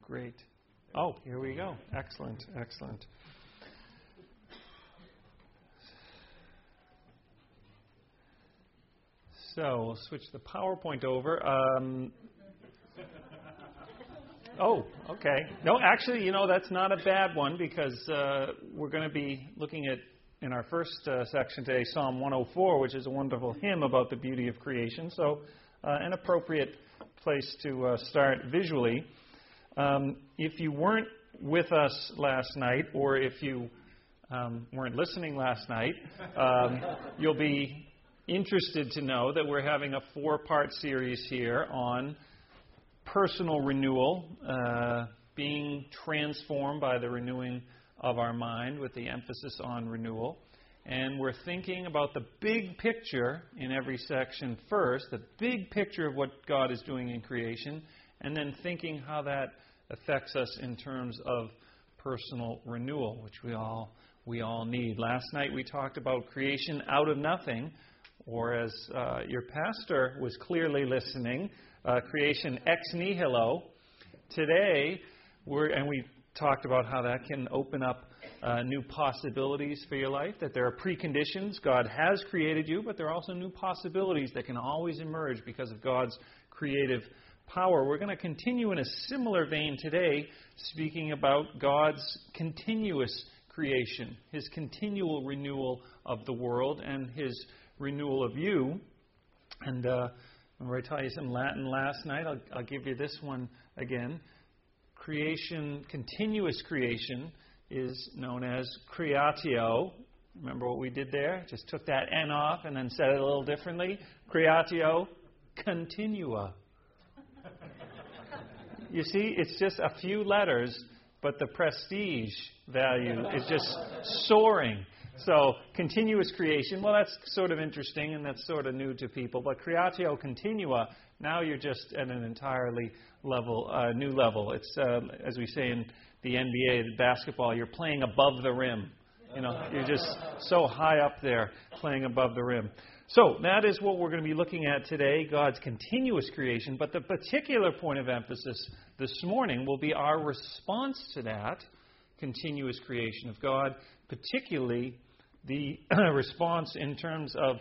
Great. Oh, here we go. Excellent, excellent. So we'll switch the PowerPoint over. Oh, okay. No, actually, that's not a bad one because we're going to be looking at, in our first section today, Psalm 104, which is a wonderful hymn about the beauty of creation. So an appropriate place to start visually. If you weren't with us last night, or if you weren't listening last night, you'll be interested to know that we're having a 4-part series here on personal renewal, being transformed by the renewing of our mind with the emphasis on renewal. And we're thinking about the big picture in every section first, the big picture of what God is doing in creation, and then thinking how that affects us in terms of personal renewal, which we all need. Last night we talked about creation out of nothing, or as your pastor was clearly listening, creation ex nihilo. Today, we talked about how that can open up new possibilities for your life, that there are preconditions. God has created you, but there are also new possibilities that can always emerge because of God's creative power. We're going to continue in a similar vein today, speaking about God's continuous creation, His continual renewal of the world, and His renewal of you. And remember I taught you some Latin last night? I'll give you this one again. Creation, continuous creation, is known as creatio. Remember what we did there? Just took that N off and then said it a little differently. Creatio continua. You see, it's just a few letters, but the prestige value is just soaring. So, continuous creation, well, that's sort of interesting and that's sort of new to people. But creatio continua, now you're just at an entirely new level. It's, as we say in the NBA, the basketball, you're playing above the rim. You're just so high up there playing above the rim. So, that is what we're going to be looking at today, God's continuous creation. But the particular point of emphasis this morning will be our response to that continuous creation of God, particularly the response in terms of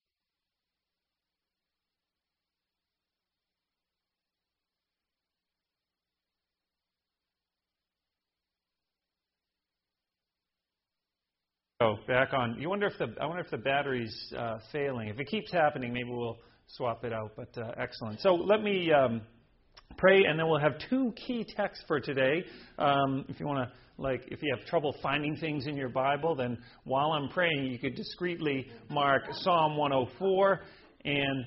back on. I wonder if the battery's failing. If it keeps happening, maybe we'll swap it out. But excellent. So let me pray, and then we'll have 2 key texts for today. If you want to. If you have trouble finding things in your Bible, then while I'm praying, you could discreetly mark Psalm 104 and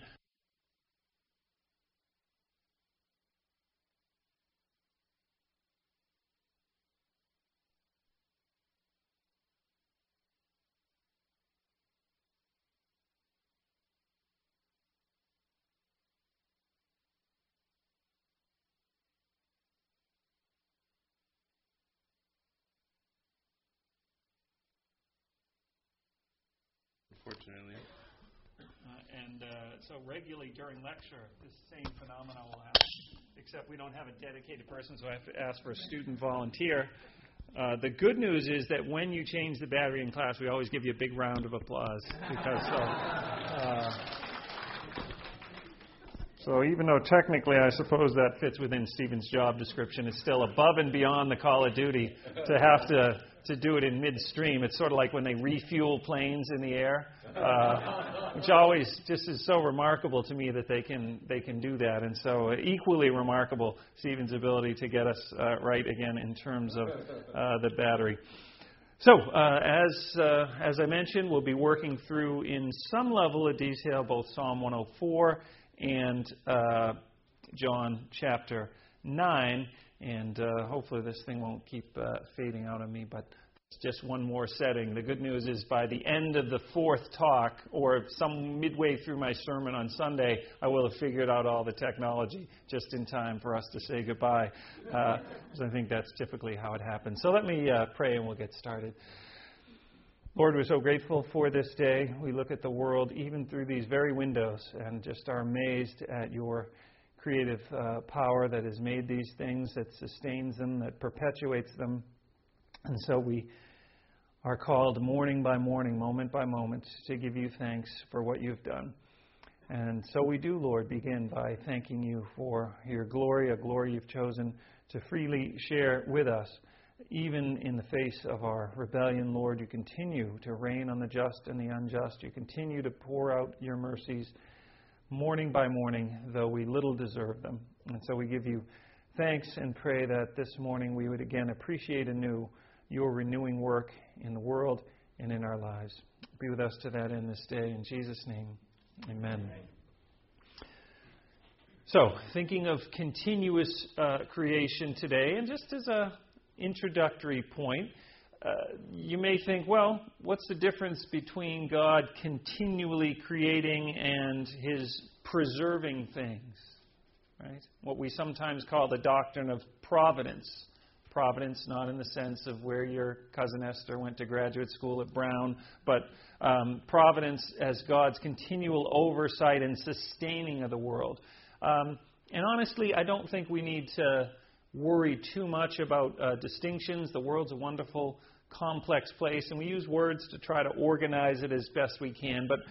unfortunately. So regularly during lecture, this same phenomenon will happen, except we don't have a dedicated person, so I have to ask for a student volunteer. The good news is that when you change the battery in class, we always give you a big round of applause. So even though technically I suppose that fits within Stephen's job description, it's still above and beyond the call of duty to have to do it in midstream. It's sort of like when they refuel planes in the air, which always just is so remarkable to me that they can do that. And so equally remarkable, Stephen's ability to get us right again in terms of the battery. So, as I mentioned, we'll be working through in some level of detail both Psalm 104 and John chapter 9, and hopefully this thing won't keep fading out on me, but it's just one more setting. The good news is by the end of the 4th talk, or some midway through my sermon on Sunday, I will have figured out all the technology just in time for us to say goodbye, because I think that's typically how it happens. So let me pray and we'll get started. Lord, we're so grateful for this day. We look at the world even through these very windows and just are amazed at your creative power that has made these things, that sustains them, that perpetuates them. And so we are called morning by morning, moment by moment, to give you thanks for what you've done. And so we do, Lord, begin by thanking you for your glory, a glory you've chosen to freely share with us. Even in the face of our rebellion, Lord, you continue to reign on the just and the unjust. You continue to pour out your mercies morning by morning, though we little deserve them. And so we give you thanks and pray that this morning we would again appreciate anew your renewing work in the world and in our lives. Be with us to that end this day. In Jesus' name, amen. So, thinking of continuous creation today, and just as an introductory point, you may think, well, what's the difference between God continually creating and His preserving things? Right? What we sometimes call the doctrine of providence. Providence, not in the sense of where your cousin Esther went to graduate school at Brown, but providence as God's continual oversight and sustaining of the world. And honestly, I don't think we need to worry too much about distinctions. The world's a wonderful, complex place, and we use words to try to organize it as best we can. But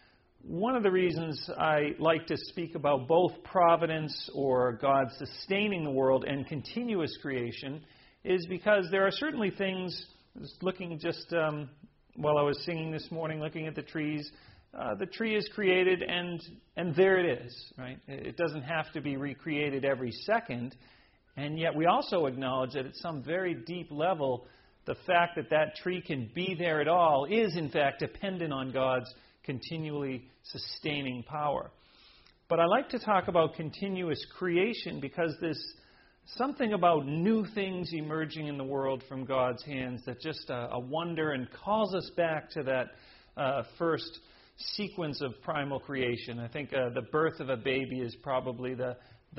one of the reasons I like to speak about both providence or God sustaining the world and continuous creation is because there are certainly things, looking just while I was singing this morning, looking at the trees, the tree is created and there it is, right? It doesn't have to be recreated every second, and yet we also acknowledge that at some very deep level, the fact that that tree can be there at all is in fact dependent on God's continually sustaining power. But I like to talk about continuous creation because there's something about new things emerging in the world from God's hands that just a wonder and calls us back to that first sequence of primal creation. I think the birth of a baby is probably the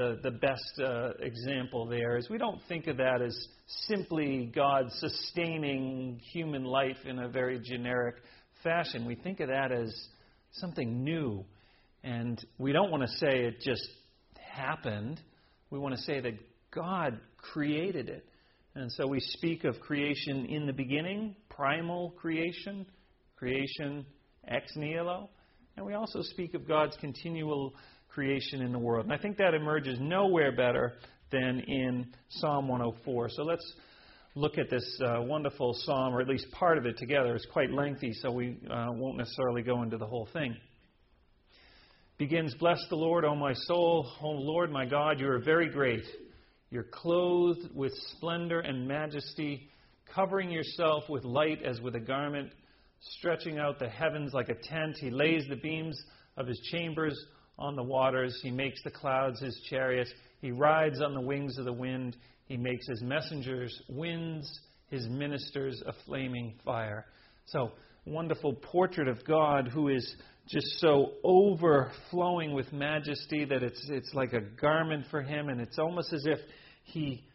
best example there. Is we don't think of that as simply God sustaining human life in a very generic fashion. We think of that as something new. And we don't want to say it just happened. We want to say that God created it. And so we speak of creation in the beginning, primal creation, creation ex nihilo. And we also speak of God's continual creation in the world. And I think that emerges nowhere better than in Psalm 104. So let's look at this wonderful psalm, or at least part of it together. It's quite lengthy, so we won't necessarily go into the whole thing. Begins, "Bless the Lord, O my soul. O Lord, my God, you are very great. You're clothed with splendor and majesty, covering yourself with light as with a garment, stretching out the heavens like a tent. He lays the beams of his chambers on the waters. He makes the clouds his chariot. He rides on the wings of the wind. He makes his messengers winds, his ministers a flaming fire." So, wonderful portrait of God who is just so overflowing with majesty that it's like a garment for him, and it's almost as if he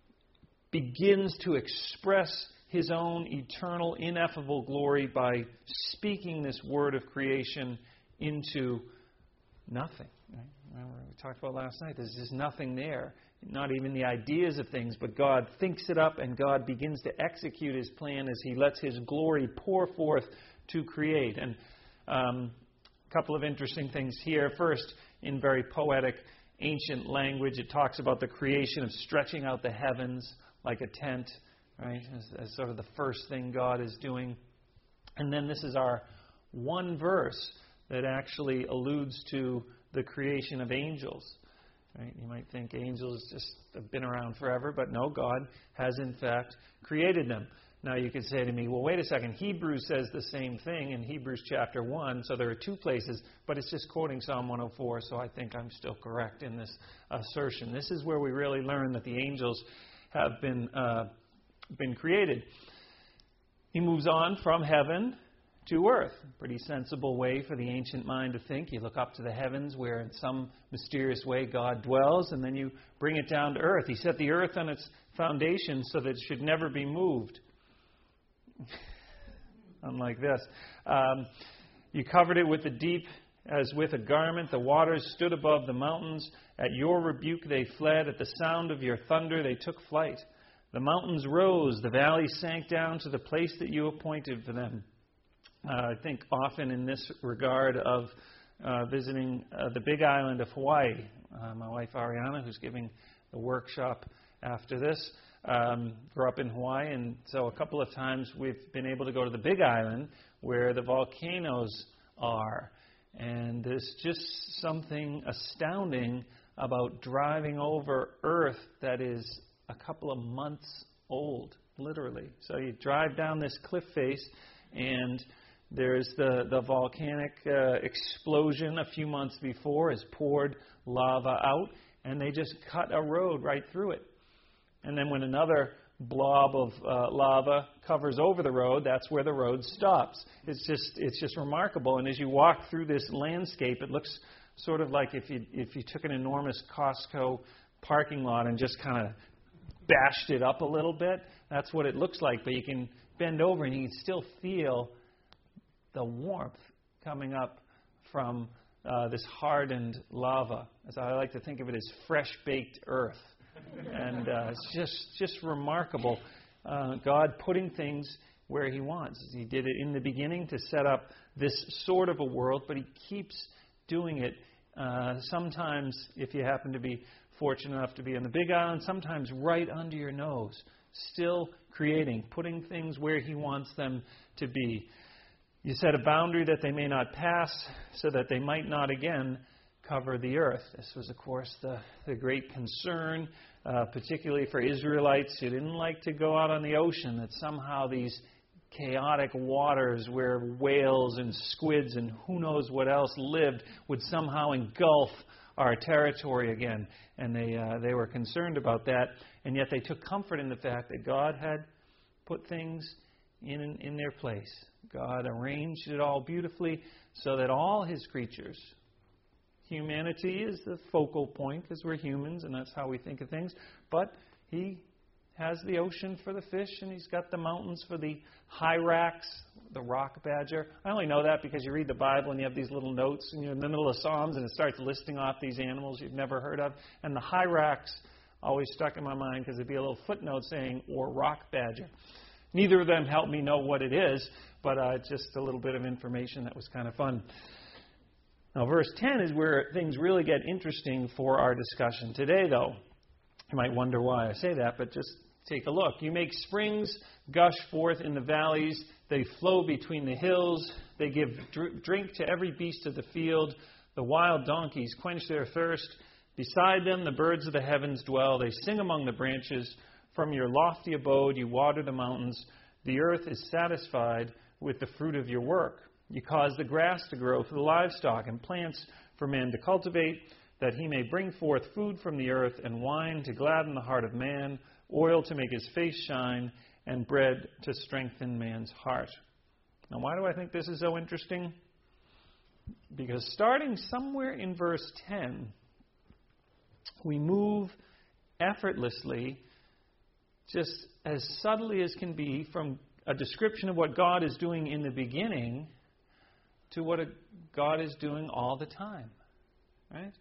begins to express his own eternal, ineffable glory by speaking this word of creation into nothing. Right? Remember, we talked about last night, there's just nothing there. Not even the ideas of things, but God thinks it up, and God begins to execute his plan as he lets his glory pour forth to create. And a couple of interesting things here. First, in very poetic, ancient language, it talks about the creation of stretching out the heavens like a tent, right, as sort of the first thing God is doing. And then this is our one verse that actually alludes to the creation of angels. Right? You might think angels just have been around forever, but no, God has in fact created them. Now you could say to me, well, wait a second, Hebrews says the same thing in Hebrews chapter 1, so there are two places, but it's just quoting Psalm 104, so I think I'm still correct in this assertion. This is where we really learn that the angels have been created. He moves on from heaven to earth. Pretty sensible way for the ancient mind to think. You look up to the heavens where in some mysterious way God dwells, and then you bring it down to earth. He set the earth on its foundation so that it should never be moved. Unlike this. You covered it with the deep, as with a garment. The waters stood above the mountains. At your rebuke they fled. At the sound of your thunder they took flight. The mountains rose. The valleys sank down to the place that you appointed for them. I think often in this regard of visiting the Big Island of Hawaii. My wife Ariana, who's giving the workshop after this, grew up in Hawaii, and so a couple of times we've been able to go to the Big Island where the volcanoes are. And there's just something astounding about driving over earth that is a couple of months old, literally. So you drive down this cliff face, and there's the volcanic explosion a few months before has poured lava out, and they just cut a road right through it. And then when another blob of lava covers over the road, that's where the road stops. It's just remarkable. And as you walk through this landscape, it looks sort of like if you took an enormous Costco parking lot and just kind of bashed it up a little bit. That's what it looks like. But you can bend over and you can still feel the warmth coming up from this hardened lava. As I like to think of it as fresh-baked earth. And it's just remarkable. God putting things where He wants. He did it in the beginning to set up this sort of a world, but He keeps doing it. Sometimes, if you happen to be fortunate enough to be on the Big Island, sometimes right under your nose, still creating, putting things where He wants them to be. You set a boundary that they may not pass, so that they might not again cover the earth. This was, of course, the great concern, particularly for Israelites who didn't like to go out on the ocean, that somehow these chaotic waters where whales and squids and who knows what else lived would somehow engulf our territory again. And they were concerned about that, and yet they took comfort in the fact that God had put things in their place. God arranged it all beautifully so that all His creatures, humanity is the focal point because we're humans and that's how we think of things. But He has the ocean for the fish, and He's got the mountains for the hyrax, the rock badger. I only know that because you read the Bible and you have these little notes and you're in the middle of Psalms and it starts listing off these animals you've never heard of. And the hyrax always stuck in my mind because there'd be a little footnote saying, or rock badger. Neither of them helped me know what it is, but just a little bit of information that was kind of fun. Now, verse 10 is where things really get interesting for our discussion today, though. You might wonder why I say that, but just take a look. You make springs gush forth in the valleys. They flow between the hills. They give drink to every beast of the field. The wild donkeys quench their thirst. Beside them, the birds of the heavens dwell. They sing among the branches. From your lofty abode, you water the mountains. The earth is satisfied with the fruit of your work. You cause the grass to grow for the livestock and plants for man to cultivate, that he may bring forth food from the earth and wine to gladden the heart of man, oil to make his face shine, and bread to strengthen man's heart. Now, why do I think this is so interesting? Because starting somewhere in verse 10, we move effortlessly, just as subtly as can be, from a description of what God is doing in the beginning to what God is doing all the time. Right?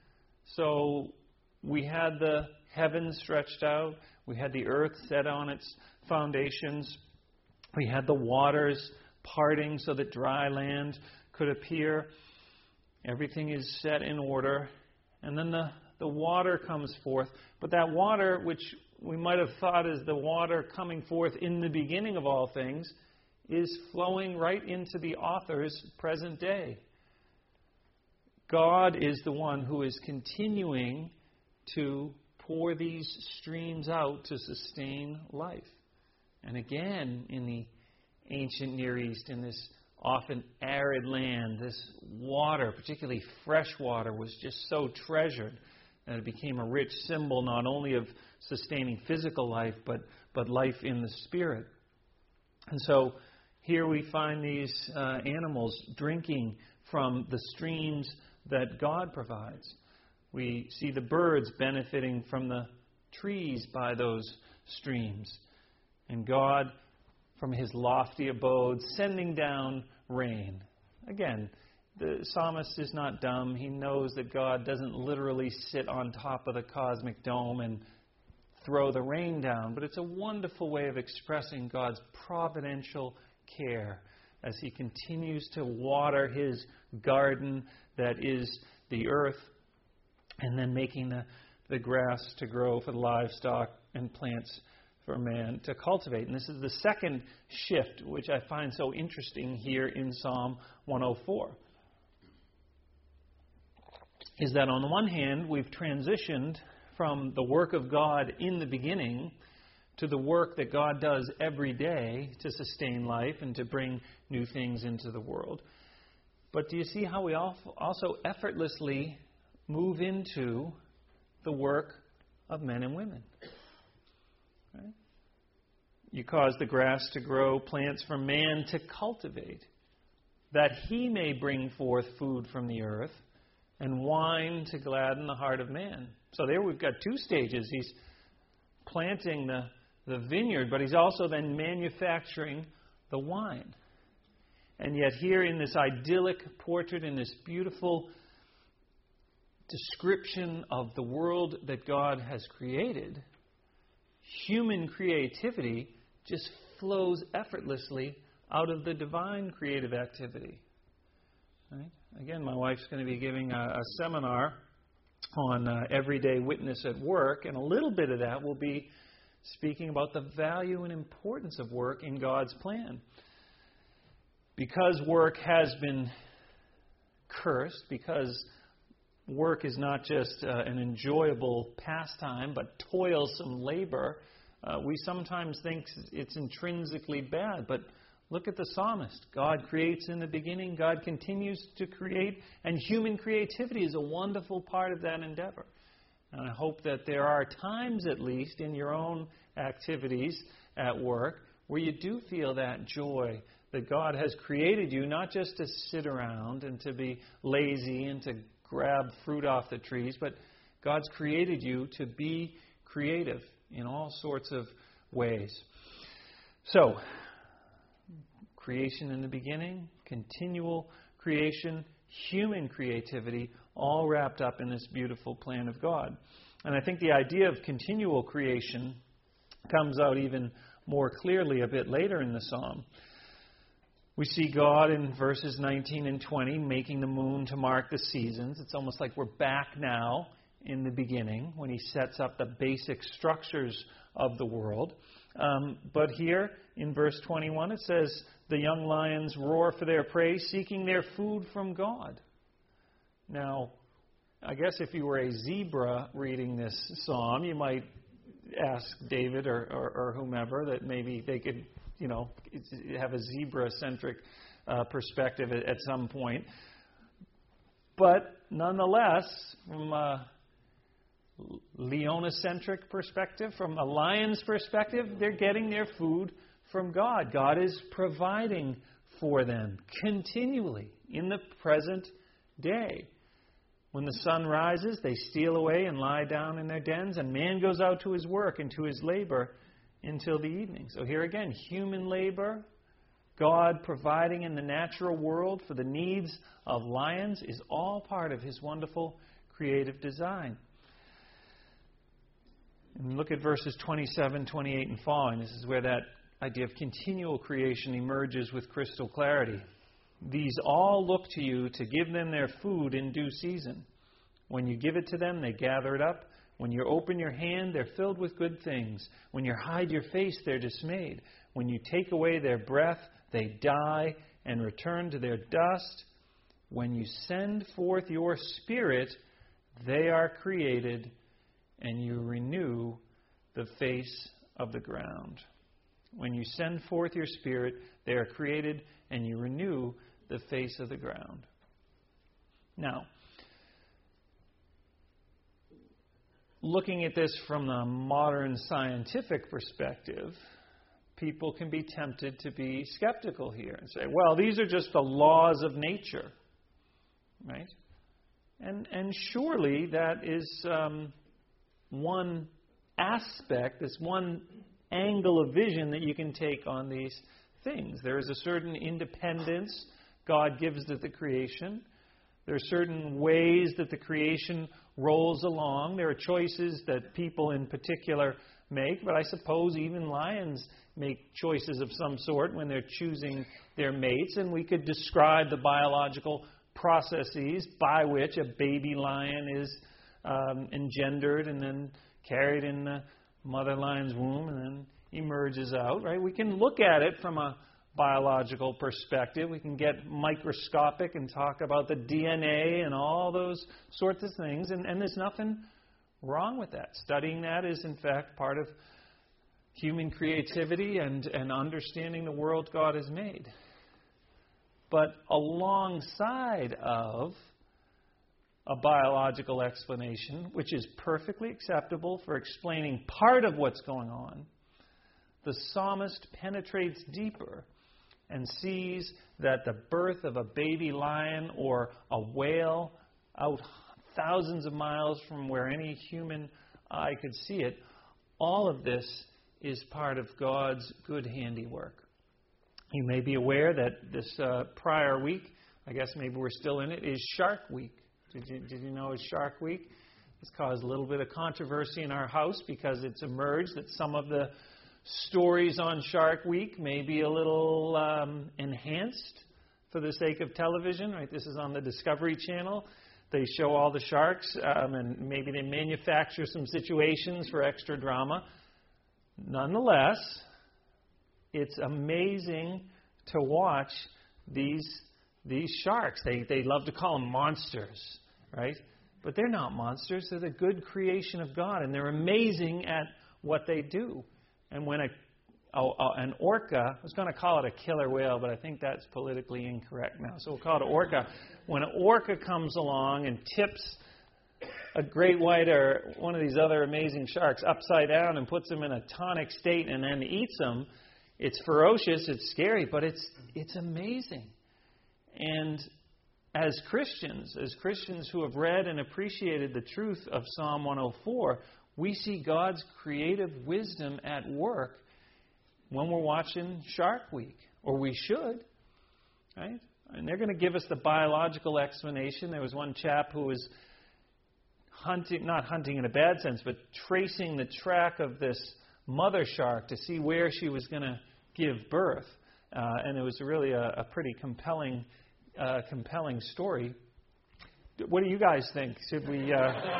So we had the heavens stretched out. We had the earth set on its foundations. We had the waters parting so that dry land could appear. Everything is set in order. And then the water comes forth. But that water, which we might have thought is the water coming forth in the beginning of all things, is flowing right into the author's present day. God is the one who is continuing to pour these streams out to sustain life. And again, in the ancient Near East, in this often arid land, this water, particularly fresh water, was just so treasured that it became a rich symbol not only of sustaining physical life, but life in the spirit. And so here we find these animals drinking from the streams that God provides. We see the birds benefiting from the trees by those streams. And God, from His lofty abode, sending down rain. Again, the psalmist is not dumb. He knows that God doesn't literally sit on top of the cosmic dome and throw the rain down, but it's a wonderful way of expressing God's providential care as He continues to water His garden that is the earth, and then making the grass to grow for the livestock and plants for man to cultivate. And this is the second shift, which I find so interesting here in Psalm 104. Is that on the one hand, we've transitioned from the work of God in the beginning to the work that God does every day to sustain life and to bring new things into the world. But do you see how we also effortlessly move into the work of men and women? Right? You cause the grass to grow, plants for man to cultivate, that he may bring forth food from the earth, and wine to gladden the heart of man. So there we've got two stages. He's planting the vineyard, but he's also then manufacturing the wine. And yet here in this idyllic portrait, in this beautiful description of the world that God has created, human creativity just flows effortlessly out of the divine creative activity. Right? Again, my wife's going to be giving a seminar on everyday witness at work, and a little bit of that will be speaking about the value and importance of work in God's plan. Because work has been cursed, because work is not just an enjoyable pastime, but toilsome labor, we sometimes think it's intrinsically bad, but look at the psalmist. God creates in the beginning. God continues to create. And human creativity is a wonderful part of that endeavor. And I hope that there are times, at least, in your own activities at work where you do feel that joy that God has created you, not just to sit around and to be lazy and to grab fruit off the trees, but God's created you to be creative in all sorts of ways. So, creation in the beginning, continual creation, human creativity, all wrapped up in this beautiful plan of God. And I think the idea of continual creation comes out even more clearly a bit later in the psalm. We see God in verses 19 and 20 making the moon to mark the seasons. It's almost like we're back now in the beginning when He sets up the basic structures of the world. But here in verse 21 it says, the young lions roar for their prey, seeking their food from God. Now, I guess if you were a zebra reading this psalm, you might ask David or whomever that maybe they could, have a zebra-centric perspective at some point. But nonetheless, from a leonocentric perspective, from a lion's perspective, they're getting their food from God. God is providing for them continually in the present day. When the sun rises, they steal away and lie down in their dens, and man goes out to his work and to his labor until the evening. So here again, human labor, God providing in the natural world for the needs of lions is all part of His wonderful creative design. And look at verses 27, 28, and following. This is where that idea of continual creation emerges with crystal clarity. These all look to you to give them their food in due season. When you give it to them, they gather it up. When you open your hand, they're filled with good things. When you hide your face, they're dismayed. When you take away their breath, they die and return to their dust. When you send forth your Spirit, they are created, and you renew the face of the ground. When you send forth your Spirit, they are created, and you renew the face of the ground. Now, looking at this from a modern scientific perspective, people can be tempted to be skeptical here and say, well, these are just the laws of nature, right? And surely that is one aspect, this one angle of vision that you can take on these things. There is a certain independence God gives to the creation. There are certain ways that the creation rolls along. There are choices that people in particular make, but I suppose even lions make choices of some sort when they're choosing their mates, and we could describe the biological processes by which a baby lion is engendered and then carried in the mother lion's womb and then emerges out, right? We can look at it from a biological perspective. We can get microscopic and talk about the DNA and all those sorts of things, and there's nothing wrong with that. Studying that is, in fact, part of human creativity and understanding the world God has made. But alongside of a biological explanation, which is perfectly acceptable for explaining part of what's going on, the psalmist penetrates deeper and sees that the birth of a baby lion or a whale out thousands of miles from where any human eye could see it, all of this is part of God's good handiwork. You may be aware that this prior week, I guess maybe we're still in it, is Shark Week. Did you know it's Shark Week? It's caused a little bit of controversy in our house because it's emerged that some of the stories on Shark Week may be a little enhanced for the sake of television. Right? This is on the Discovery Channel. They show all the sharks, and maybe they manufacture some situations for extra drama. Nonetheless, it's amazing to watch these sharks. They love to call them monsters, right? But they're not monsters. They're the good creation of God, and they're amazing at what they do. And when an orca, I was going to call it a killer whale, but I think that's politically incorrect now, so we'll call it an orca. When an orca comes along and tips a great white or one of these other amazing sharks upside down and puts them in a tonic state and then eats them, it's ferocious, it's scary, but it's amazing. And as Christians who have read and appreciated the truth of Psalm 104, we see God's creative wisdom at work when we're watching Shark Week, or we should, right? And they're going to give us the biological explanation. There was one chap who was not hunting in a bad sense, but tracing the track of this mother shark to see where she was going to give birth. And it was really a pretty compelling story. What do you guys think? Should we?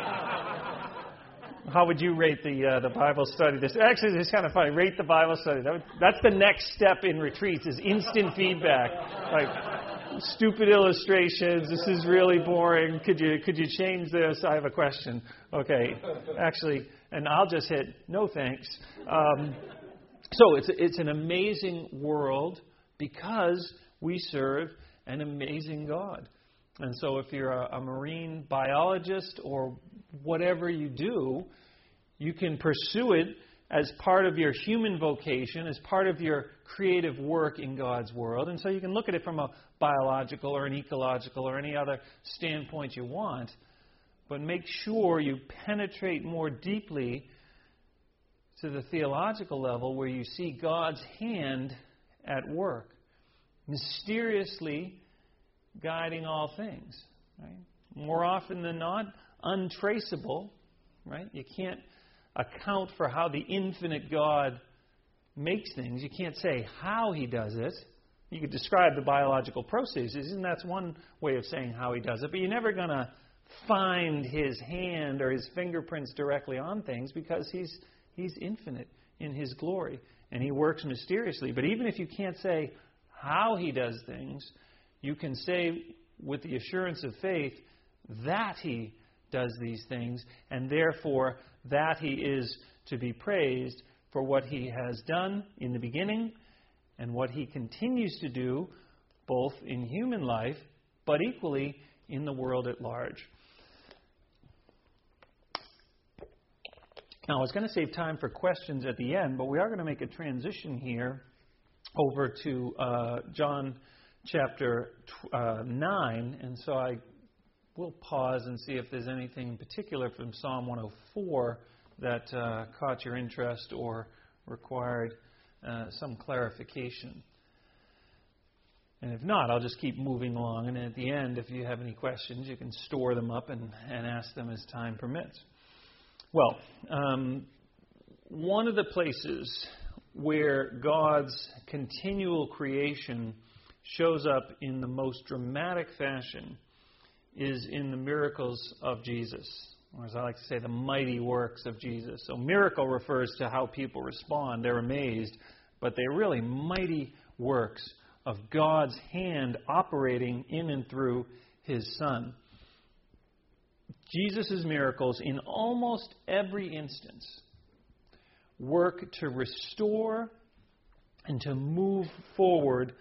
How would you rate the Bible study? Actually, it's kind of funny. Rate the Bible study. That's the next step in retreats: is instant feedback. Like stupid illustrations. This is really boring. Could you change this? I have a question. Okay, actually, and I'll just hit no thanks. So it's an amazing world because we serve an amazing God. And so if you're a marine biologist or whatever you do, you can pursue it as part of your human vocation, as part of your creative work in God's world. And so you can look at it from a biological or an ecological or any other standpoint you want, but make sure you penetrate more deeply to the theological level where you see God's hand at work, mysteriously guiding all things. Right? More often than not, untraceable. Right? You can't account for how the infinite God makes things. You can't say how He does it. You could describe the biological processes, and that's one way of saying how He does it. But you're never going to find His hand or His fingerprints directly on things because He's infinite in His glory, and He works mysteriously. But even if you can't say how He does things, you can say with the assurance of faith that He does these things, and therefore that He is to be praised for what He has done in the beginning and what He continues to do both in human life but equally in the world at large. Now, I was going to save time for questions at the end, but we are going to make a transition here over to John chapter 9, and so I will pause and see if there's anything in particular from Psalm 104 that caught your interest or required some clarification. And if not, I'll just keep moving along. And at the end, if you have any questions, you can store them up and ask them as time permits. Well, one of the places where God's continual creation shows up in the most dramatic fashion is in the miracles of Jesus, or as I like to say, the mighty works of Jesus. So miracle refers to how people respond. They're amazed, but they're really mighty works of God's hand operating in and through His Son. Jesus' miracles, in almost every instance, work to restore and to move forward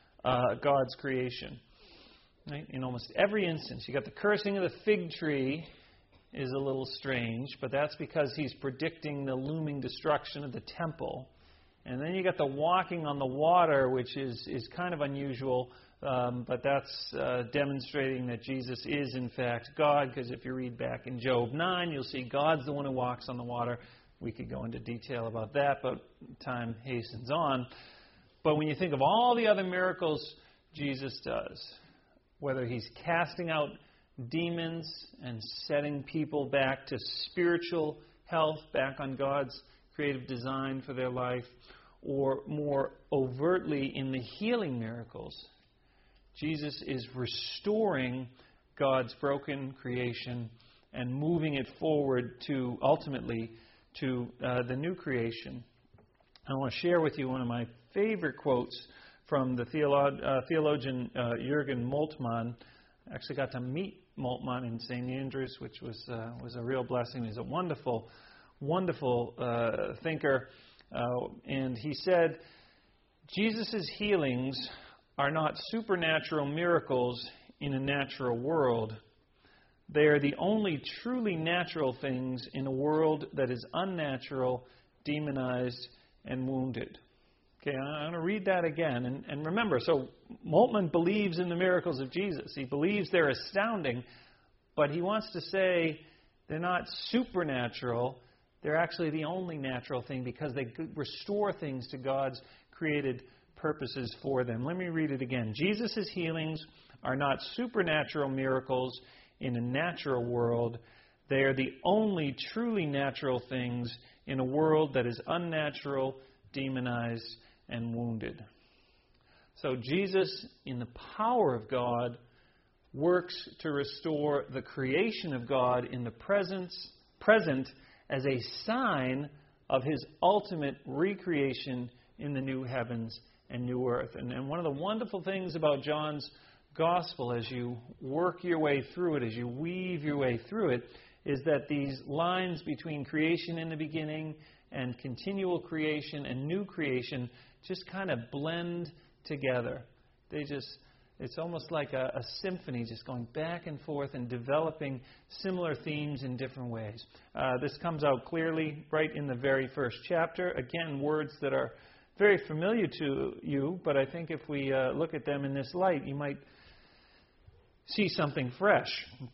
God's creation. Right? In almost every instance. You got the cursing of the fig tree is a little strange, but that's because He's predicting the looming destruction of the temple. And then you got the walking on the water, which is kind of unusual, but that's demonstrating that Jesus is in fact God, because if you read back in Job 9, you'll see God's the one who walks on the water. We could go into detail about that, but time hastens on. But when you think of all the other miracles Jesus does, whether He's casting out demons and setting people back to spiritual health, back on God's creative design for their life, or more overtly in the healing miracles, Jesus is restoring God's broken creation and moving it forward to, ultimately, to the new creation. I want to share with you one of my favorite quotes from the theologian Jürgen Moltmann. I actually got to meet Moltmann in St. Andrews, which was a real blessing. He's a wonderful, wonderful thinker. And he said, Jesus' healings are not supernatural miracles in a natural world. They are the only truly natural things in a world that is unnatural, demonized, and wounded. Okay, I'm going to read that again. And remember, so Moltmann believes in the miracles of Jesus. He believes they're astounding, but he wants to say they're not supernatural. They're actually the only natural thing because they restore things to God's created purposes for them. Let me read it again. Jesus' healings are not supernatural miracles in a natural world. They are the only truly natural things in a world that is unnatural, demonized, and wounded. So Jesus, in the power of God, works to restore the creation of God in the present as a sign of His ultimate recreation in the new heavens and new earth. And one of the wonderful things about John's Gospel, as you work your way through it, as you weave your way through it, is that these lines between creation in the beginning and continual creation and new creation just kind of blend together. It's almost like a symphony just going back and forth and developing similar themes in different ways. This comes out clearly right in the very first chapter. Again, words that are very familiar to you, but I think if we look at them in this light, you might see something fresh.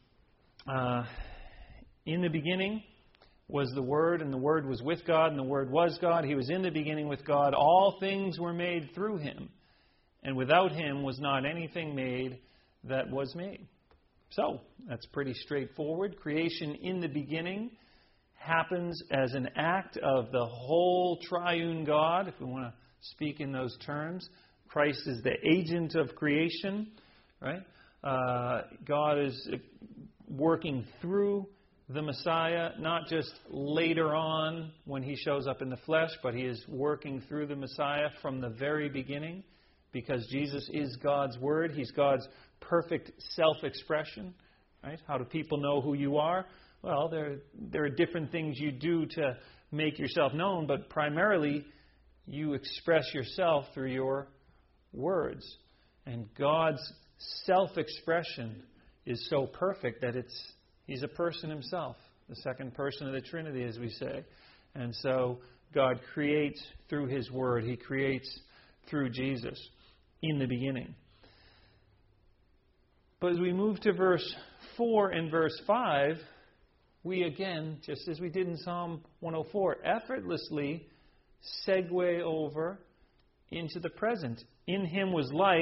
In the beginning was the Word, and the Word was with God, and the Word was God. He was in the beginning with God. All things were made through Him, and without Him was not anything made that was made. So, that's pretty straightforward. Creation in the beginning happens as an act of the whole triune God, if we want to speak in those terms. Christ is the agent of creation, right? God is working through the Messiah, not just later on when He shows up in the flesh, but He is working through the Messiah from the very beginning, because Jesus is God's Word. He's God's perfect self-expression. Right? How do people know who you are? Well, there are different things you do to make yourself known, but primarily you express yourself through your words. And God's self-expression is so perfect that He's a person Himself, the second person of the Trinity, as we say. And so God creates through His Word. He creates through Jesus in the beginning. But as we move to verse 4 and verse 5, we again, just as we did in Psalm 104, effortlessly segue over into the present. In Him was life,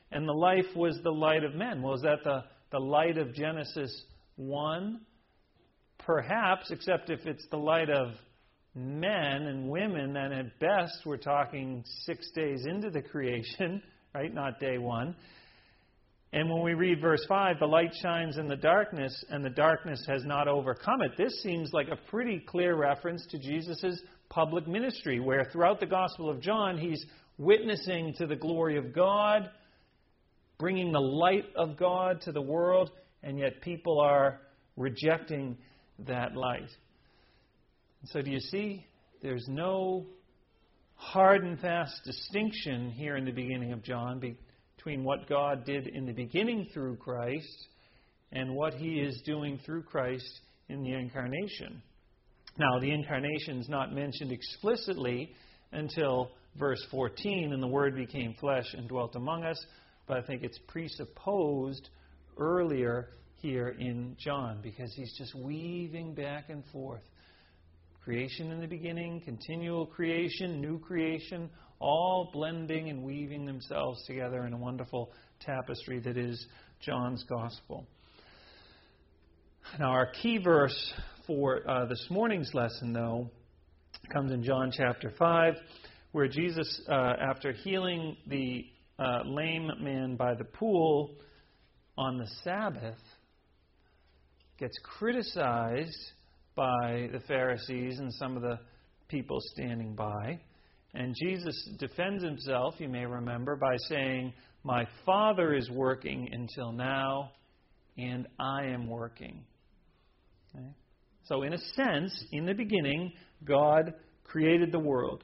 and the life was the light of men. Well, is that the light of Genesis 1? Perhaps, except if it's the light of men and women, then at best we're talking 6 days into the creation, right? Not day one. And when we read verse 5, the light shines in the darkness, and the darkness has not overcome it. This seems like a pretty clear reference to Jesus' public ministry, where throughout the Gospel of John, he's witnessing to the glory of God, bringing the light of God to the world, and yet people are rejecting that light. So do you see? There's no hard and fast distinction here in the beginning of John between what God did in the beginning through Christ and what He is doing through Christ in the Incarnation. Now, the Incarnation is not mentioned explicitly until verse 14, and the Word became flesh and dwelt among us, but I think it's presupposed earlier here in John, because he's just weaving back and forth. Creation in the beginning, continual creation, new creation, all blending and weaving themselves together in a wonderful tapestry that is John's Gospel. Now, our key verse for this morning's lesson, though, comes in John chapter 5, where Jesus, after healing the lame man by the pool on the Sabbath, gets criticized by the Pharisees and some of the people standing by. And Jesus defends himself, you may remember, by saying, "My Father is working until now, and I am working." Okay? So in a sense, in the beginning, God created the world.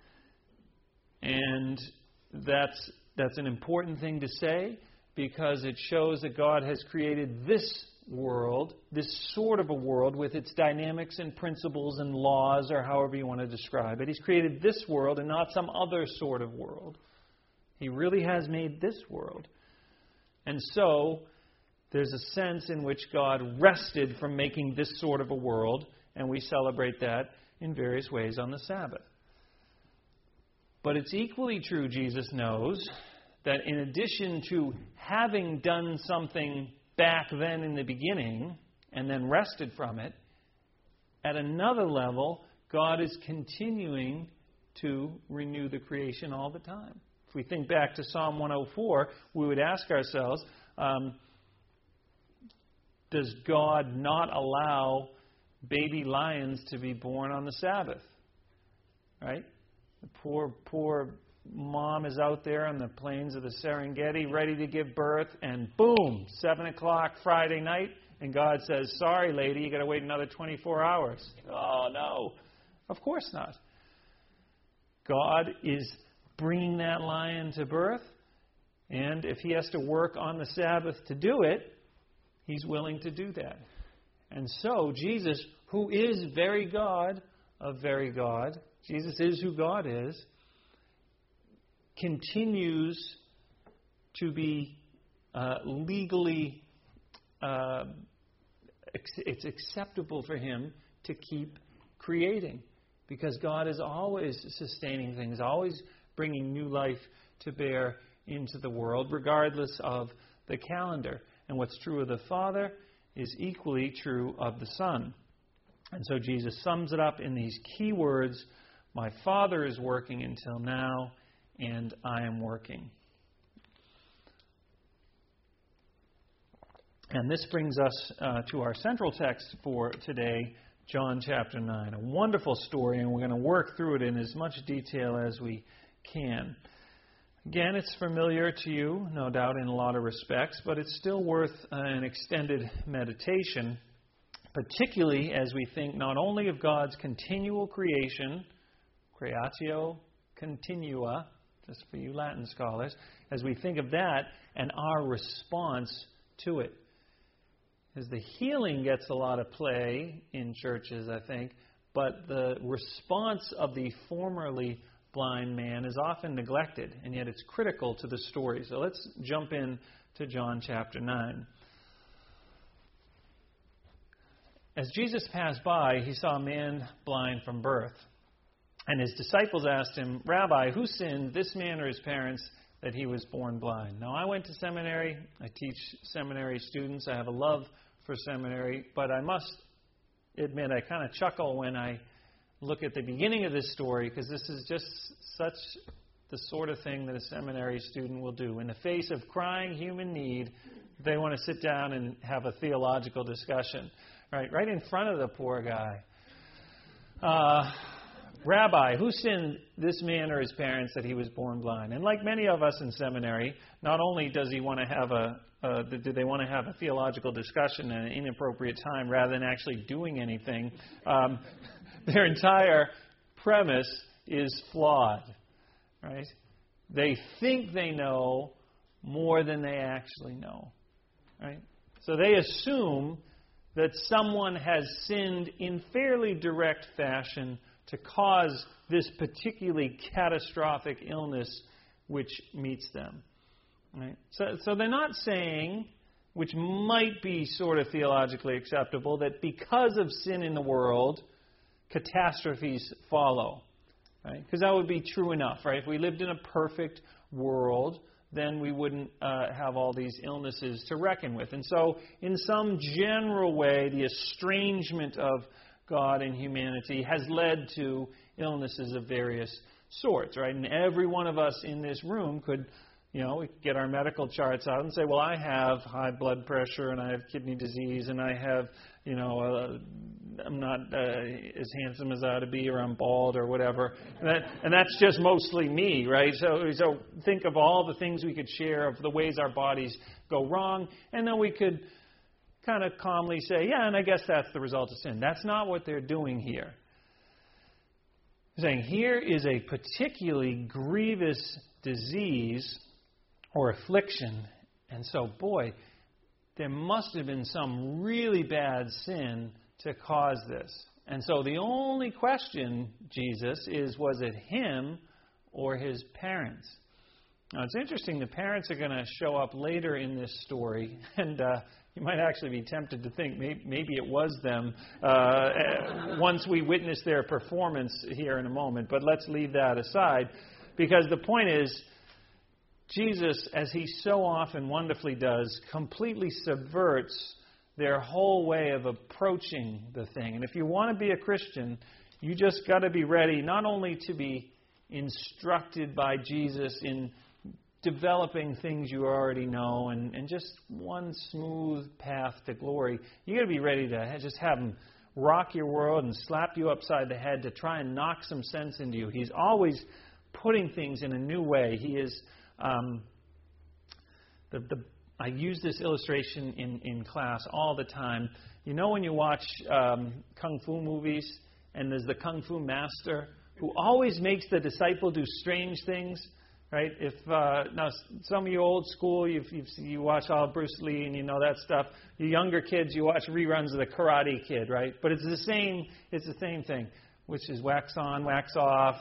And that's an important thing to say, because it shows that God has created this world, this sort of a world with its dynamics and principles and laws, or however you want to describe it. He's created this world and not some other sort of world. He really has made this world. And so there's a sense in which God rested from making this sort of a world, and we celebrate that in various ways on the Sabbath. But it's equally true, Jesus knows, that in addition to having done something back then in the beginning and then rested from it, at another level, God is continuing to renew the creation all the time. If we think back to Psalm 104, we would ask ourselves, does God not allow baby lions to be born on the Sabbath? Right? The poor mom is out there on the plains of the Serengeti ready to give birth, and boom, 7 o'clock Friday night, and God says, "Sorry, lady, you got to wait another 24 hours. Oh, no. Of course not. God is bringing that lion to birth, and if He has to work on the Sabbath to do it, He's willing to do that. And so Jesus, who is very God of very God, Jesus is who God is, continues to be legally, it's acceptable for Him to keep creating, because God is always sustaining things, always bringing new life to bear into the world, regardless of the calendar. And what's true of the Father is equally true of the Son. And so Jesus sums it up in these key words: "My Father is working until now, and I am working." And this brings us to our central text for today, John chapter 9. A wonderful story, and we're going to work through it in as much detail as we can. Again, it's familiar to you, no doubt, in a lot of respects, but it's still worth an extended meditation, particularly as we think not only of God's continual creation, creatio continua, just for you Latin scholars, as we think of that and our response to it. As the healing gets a lot of play in churches, I think, but the response of the formerly blind man is often neglected, and yet it's critical to the story. So let's jump in to John chapter 9. As Jesus passed by, He saw a man blind from birth. And His disciples asked Him, "Rabbi, who sinned, this man or his parents, that he was born blind. Now, I went to seminary. I teach seminary students. I have a love for seminary. But I must admit, I kind of chuckle when I look at the beginning of this story, because this is just such the sort of thing that a seminary student will do. In the face of crying human need, they want to sit down and have a theological discussion. Right in front of the poor guy. Rabbi, who sinned, this man or his parents, that he was born blind? And like many of us in seminary, not only does he want to have do they want to have a theological discussion at an inappropriate time rather than actually doing anything, their entire premise is flawed. Right? They think they know more than they actually know. Right? So they assume that someone has sinned in fairly direct fashion to cause this particularly catastrophic illness which meets them. Right? So they're not saying, which might be sort of theologically acceptable, that because of sin in the world, catastrophes follow. Right? Because that would be true enough. Right? If we lived in a perfect world, then we wouldn't have all these illnesses to reckon with. And so, in some general way, the estrangement of God and humanity has led to illnesses of various sorts, right? And every one of us in this room could, we could get our medical charts out and say, well, I have high blood pressure, and I have kidney disease, and I have, I'm not as handsome as I ought to be, or I'm bald, or whatever. And that's just mostly me, right? So think of all the things we could share of the ways our bodies go wrong, and then we could kind of calmly say, yeah, and I guess that's the result of sin. That's not what they're doing here. They're saying here is a particularly grievous disease or affliction, and so, boy, there must have been some really bad sin to cause this. And so the only question, Jesus, is, was it him or his parents? Now, it's interesting, the parents are going to show up later in this story, and you might actually be tempted to think maybe it was them once we witness their performance here in a moment. But let's leave that aside, because the point is, Jesus, as he so often wonderfully does, completely subverts their whole way of approaching the thing. And if you want to be a Christian, you just got to be ready not only to be instructed by Jesus in developing things you already know and just one smooth path to glory. You got to be ready to just have him rock your world and slap you upside the head to try and knock some sense into you. He's always putting things in a new way. He is I use this illustration in class all the time. You know when you watch kung fu movies and there's the kung fu master who always makes the disciple do strange things, right? If now some of you old school, you watch all Bruce Lee and you know that stuff. You younger kids, you watch reruns of the Karate Kid, right? But it's the same thing, which is wax on, wax off.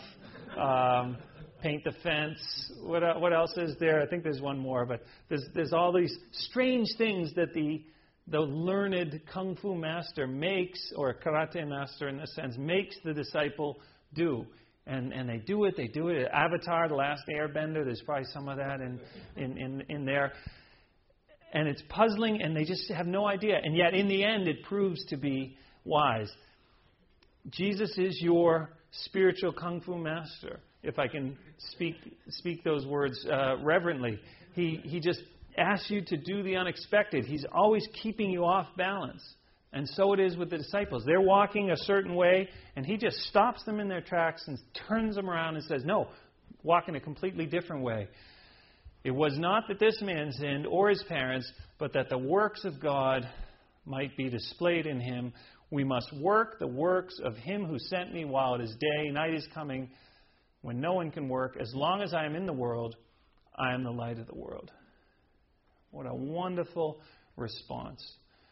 Paint the fence. What else is there? I think there's one more, but there's all these strange things that the learned kung fu master makes, or karate master in this sense, makes the disciple do. And they do it. Avatar, The Last Airbender, there's probably some of that in there. And it's puzzling, and they just have no idea. And yet, in the end, it proves to be wise. Jesus is your spiritual kung fu master, if I can speak those words reverently. He just asks you to do the unexpected. He's always keeping you off balance. And so it is with the disciples. They're walking a certain way, and he just stops them in their tracks and turns them around and says, no, walk in a completely different way. It was not that this man sinned or his parents, but that the works of God might be displayed in him. We must work the works of him who sent me while it is day. Night is coming when no one can work. As long as I am in the world, I am the light of the world. What a wonderful response.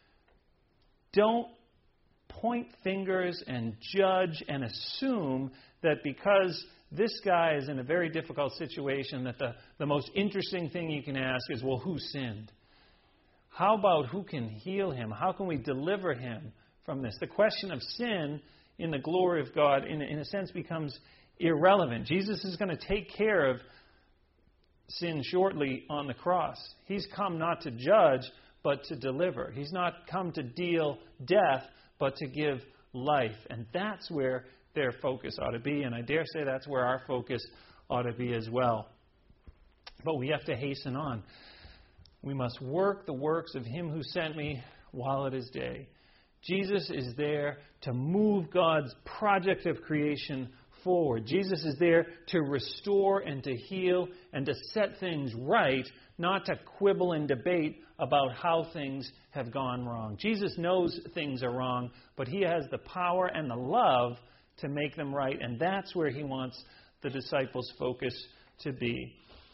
Don't point fingers and judge and assume that because this guy is in a very difficult situation that the most interesting thing you can ask is, well, who sinned? How about who can heal him? How can we deliver him from this? The question of sin in the glory of God, in a sense, becomes irrelevant. Jesus is going to take care of sin shortly on the cross. He's come not to judge, but to deliver. He's not come to deal death, but to give life. And that's where their focus ought to be. And I dare say that's where our focus ought to be as well. But we have to hasten on. We must work the works of Him who sent me while it is day. Jesus is there to move God's project of creation forward. Jesus is there to restore and to heal and to set things right, not to quibble and debate about how things have gone wrong. Jesus knows things are wrong, but He has the power and the love to make them right, and that's where He wants the disciples' focus to be.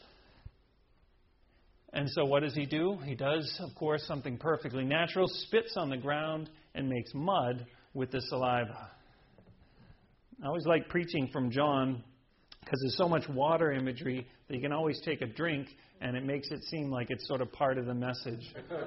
And so what does He do? He does, of course, something perfectly natural, spits on the ground and makes mud with the saliva. I always like preaching from John because there's so much water imagery that you can always take a drink and it makes it seem like it's sort of part of the message.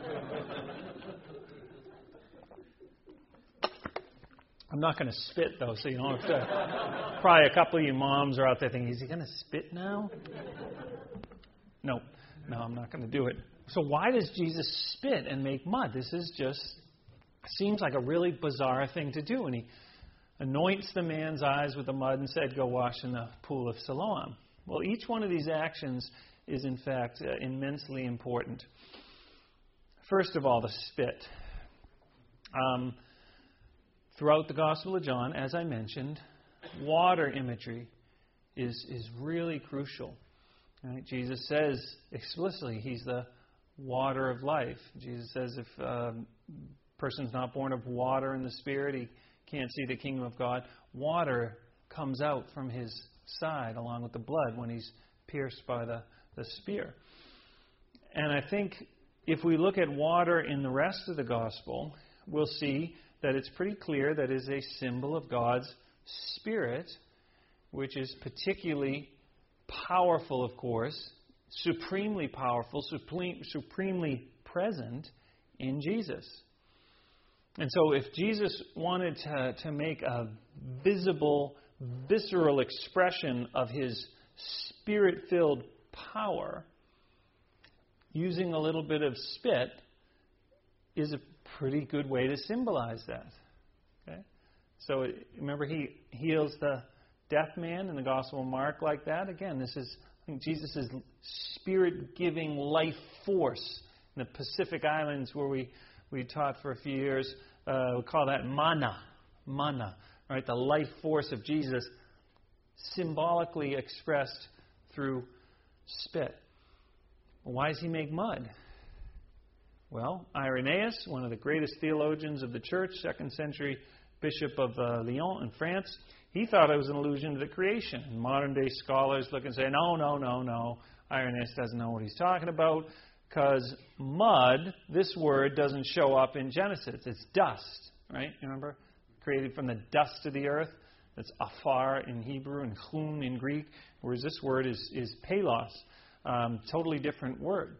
I'm not going to spit, though, so you don't have to. Probably a couple of you moms are out there thinking, is he going to spit now? No, I'm not going to do it. So why does Jesus spit and make mud? This is just, seems like a really bizarre thing to do. And He anoints the man's eyes with the mud and said, go wash in the pool of Siloam. Well, each one of these actions is, in fact, immensely important. First of all, the spit. Throughout the Gospel of John, as I mentioned, water imagery is really crucial. Right? Jesus says explicitly He's the water of life. Jesus says if a person's not born of water and the Spirit, he can't see the kingdom of God. Water comes out from His side along with the blood when He's pierced by the spear. And I think if we look at water in the rest of the Gospel, we'll see that it's pretty clear that it is a symbol of God's Spirit, which is particularly powerful, of course, supremely powerful, supremely present in Jesus. And so if Jesus wanted to make a visible, visceral expression of His Spirit-filled power, using a little bit of spit is a pretty good way to symbolize that. Okay? So remember, He heals the deaf man in the Gospel of Mark like that. Again, this is, I think, Jesus' Spirit-giving life force. In the Pacific Islands, where we taught for a few years, we call that mana, right? The life force of Jesus, symbolically expressed through spit. Well, why does He make mud? Well, Irenaeus, one of the greatest theologians of the church, 2nd century bishop of Lyon in France, he thought it was an allusion to the creation. And modern-day scholars look and say, no. Irenaeus doesn't know what he's talking about, because mud, this word, doesn't show up in Genesis. It's dust, right? Remember? Created from the dust of the earth. That's afar in Hebrew and chun in Greek, whereas this word is palos. Totally different word.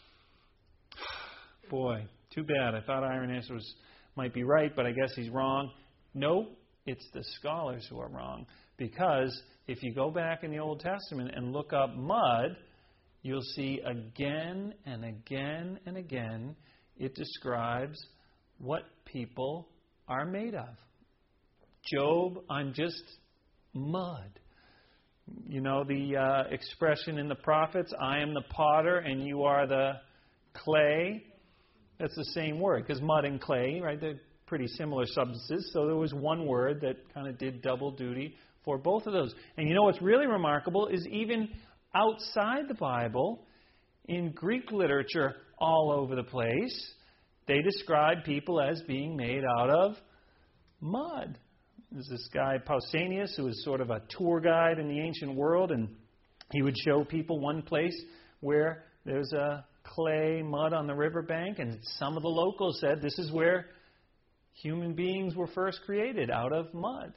Boy, too bad. I thought Irenaeus might be right, but I guess he's wrong. No, it's the scholars who are wrong. Because if you go back in the Old Testament and look up mud, you'll see again and again and again it describes what people are made of. Job, I'm just mud. You know the expression in the prophets, I am the potter and you are the clay. That's the same word, because mud and clay, right, they're pretty similar substances. So there was one word that kind of did double duty for both of those. And you know what's really remarkable is even outside the Bible, in Greek literature all over the place, they describe people as being made out of mud. There's this guy, Pausanias, who was sort of a tour guide in the ancient world, and he would show people one place where there's a clay, mud on the riverbank, and some of the locals said this is where human beings were first created, out of mud.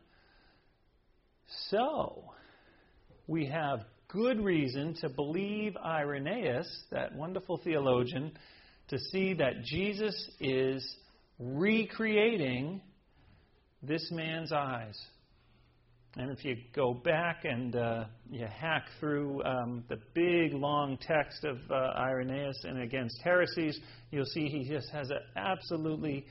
So, we have good reason to believe Irenaeus, that wonderful theologian, to see that Jesus is recreating this man's eyes. And if you go back and you hack through the big, long text of Irenaeus and Against Heresies, you'll see he just has an absolutely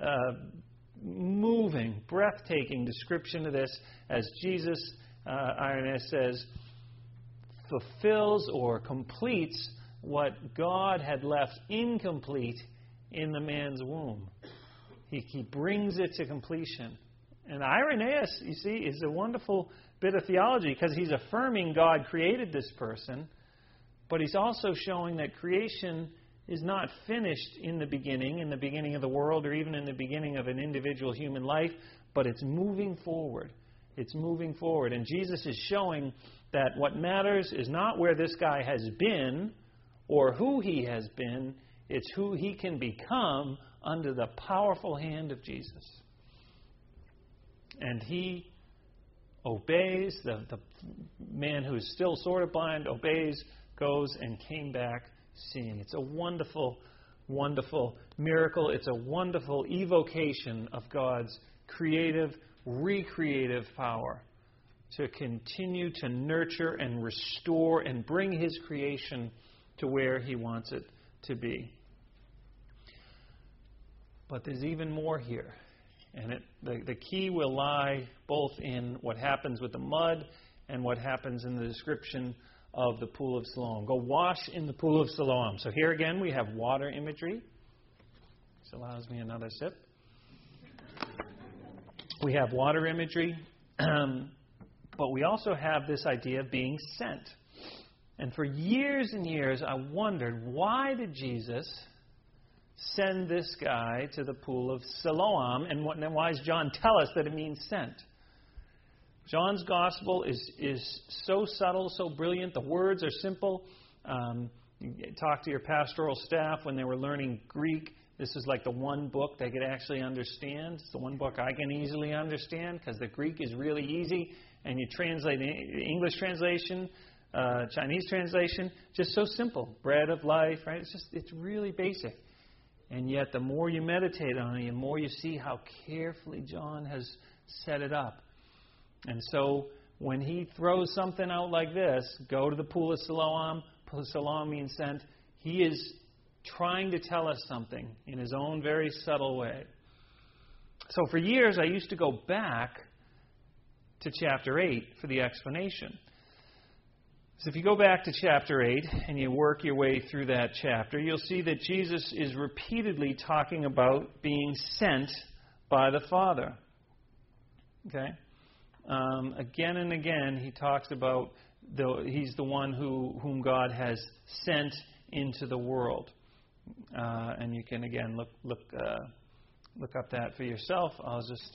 moving, breathtaking description of this as Jesus, Irenaeus says, fulfills or completes what God had left incomplete in the man's womb. He brings it to completion. And Irenaeus, you see, is a wonderful bit of theology because he's affirming God created this person, but he's also showing that creation is not finished in the beginning of the world, or even in the beginning of an individual human life, but it's moving forward. It's moving forward. And Jesus is showing that what matters is not where this guy has been or who he has been, it's who he can become under the powerful hand of Jesus. And he obeys. The man who is still sort of blind obeys, goes, and came back seeing. It's a wonderful, wonderful miracle. It's a wonderful evocation of God's creative, recreative power to continue to nurture and restore and bring His creation to where He wants it to be. But there's even more here. And the key will lie both in what happens with the mud and what happens in the description of the pool of Siloam. Go wash in the pool of Siloam. So here again we have water imagery. This allows me another sip. We have water imagery, but we also have this idea of being sent. And for years and years I wondered, why did Jesus send this guy to the pool of Siloam, and why does John tell us that it means sent? John's gospel is so subtle, so brilliant. The words are simple. You talk to your pastoral staff when they were learning Greek. This is like the one book they could actually understand. It's the one book I can easily understand because the Greek is really easy, and you translate English translation, Chinese translation, just so simple. Bread of life, right? It's really basic. And yet, the more you meditate on it, the more you see how carefully John has set it up. And so, when he throws something out like this, go to the pool of Siloam. Pool of Siloam means sent. He is trying to tell us something in his own very subtle way. So, for years, I used to go back to chapter 8 for the explanation. So if you go back to chapter 8 and you work your way through that chapter, you'll see that Jesus is repeatedly talking about being sent by the Father. Okay? Again and again, he talks about he's the one whom God has sent into the world. And you can, again, look up that for yourself. I'll just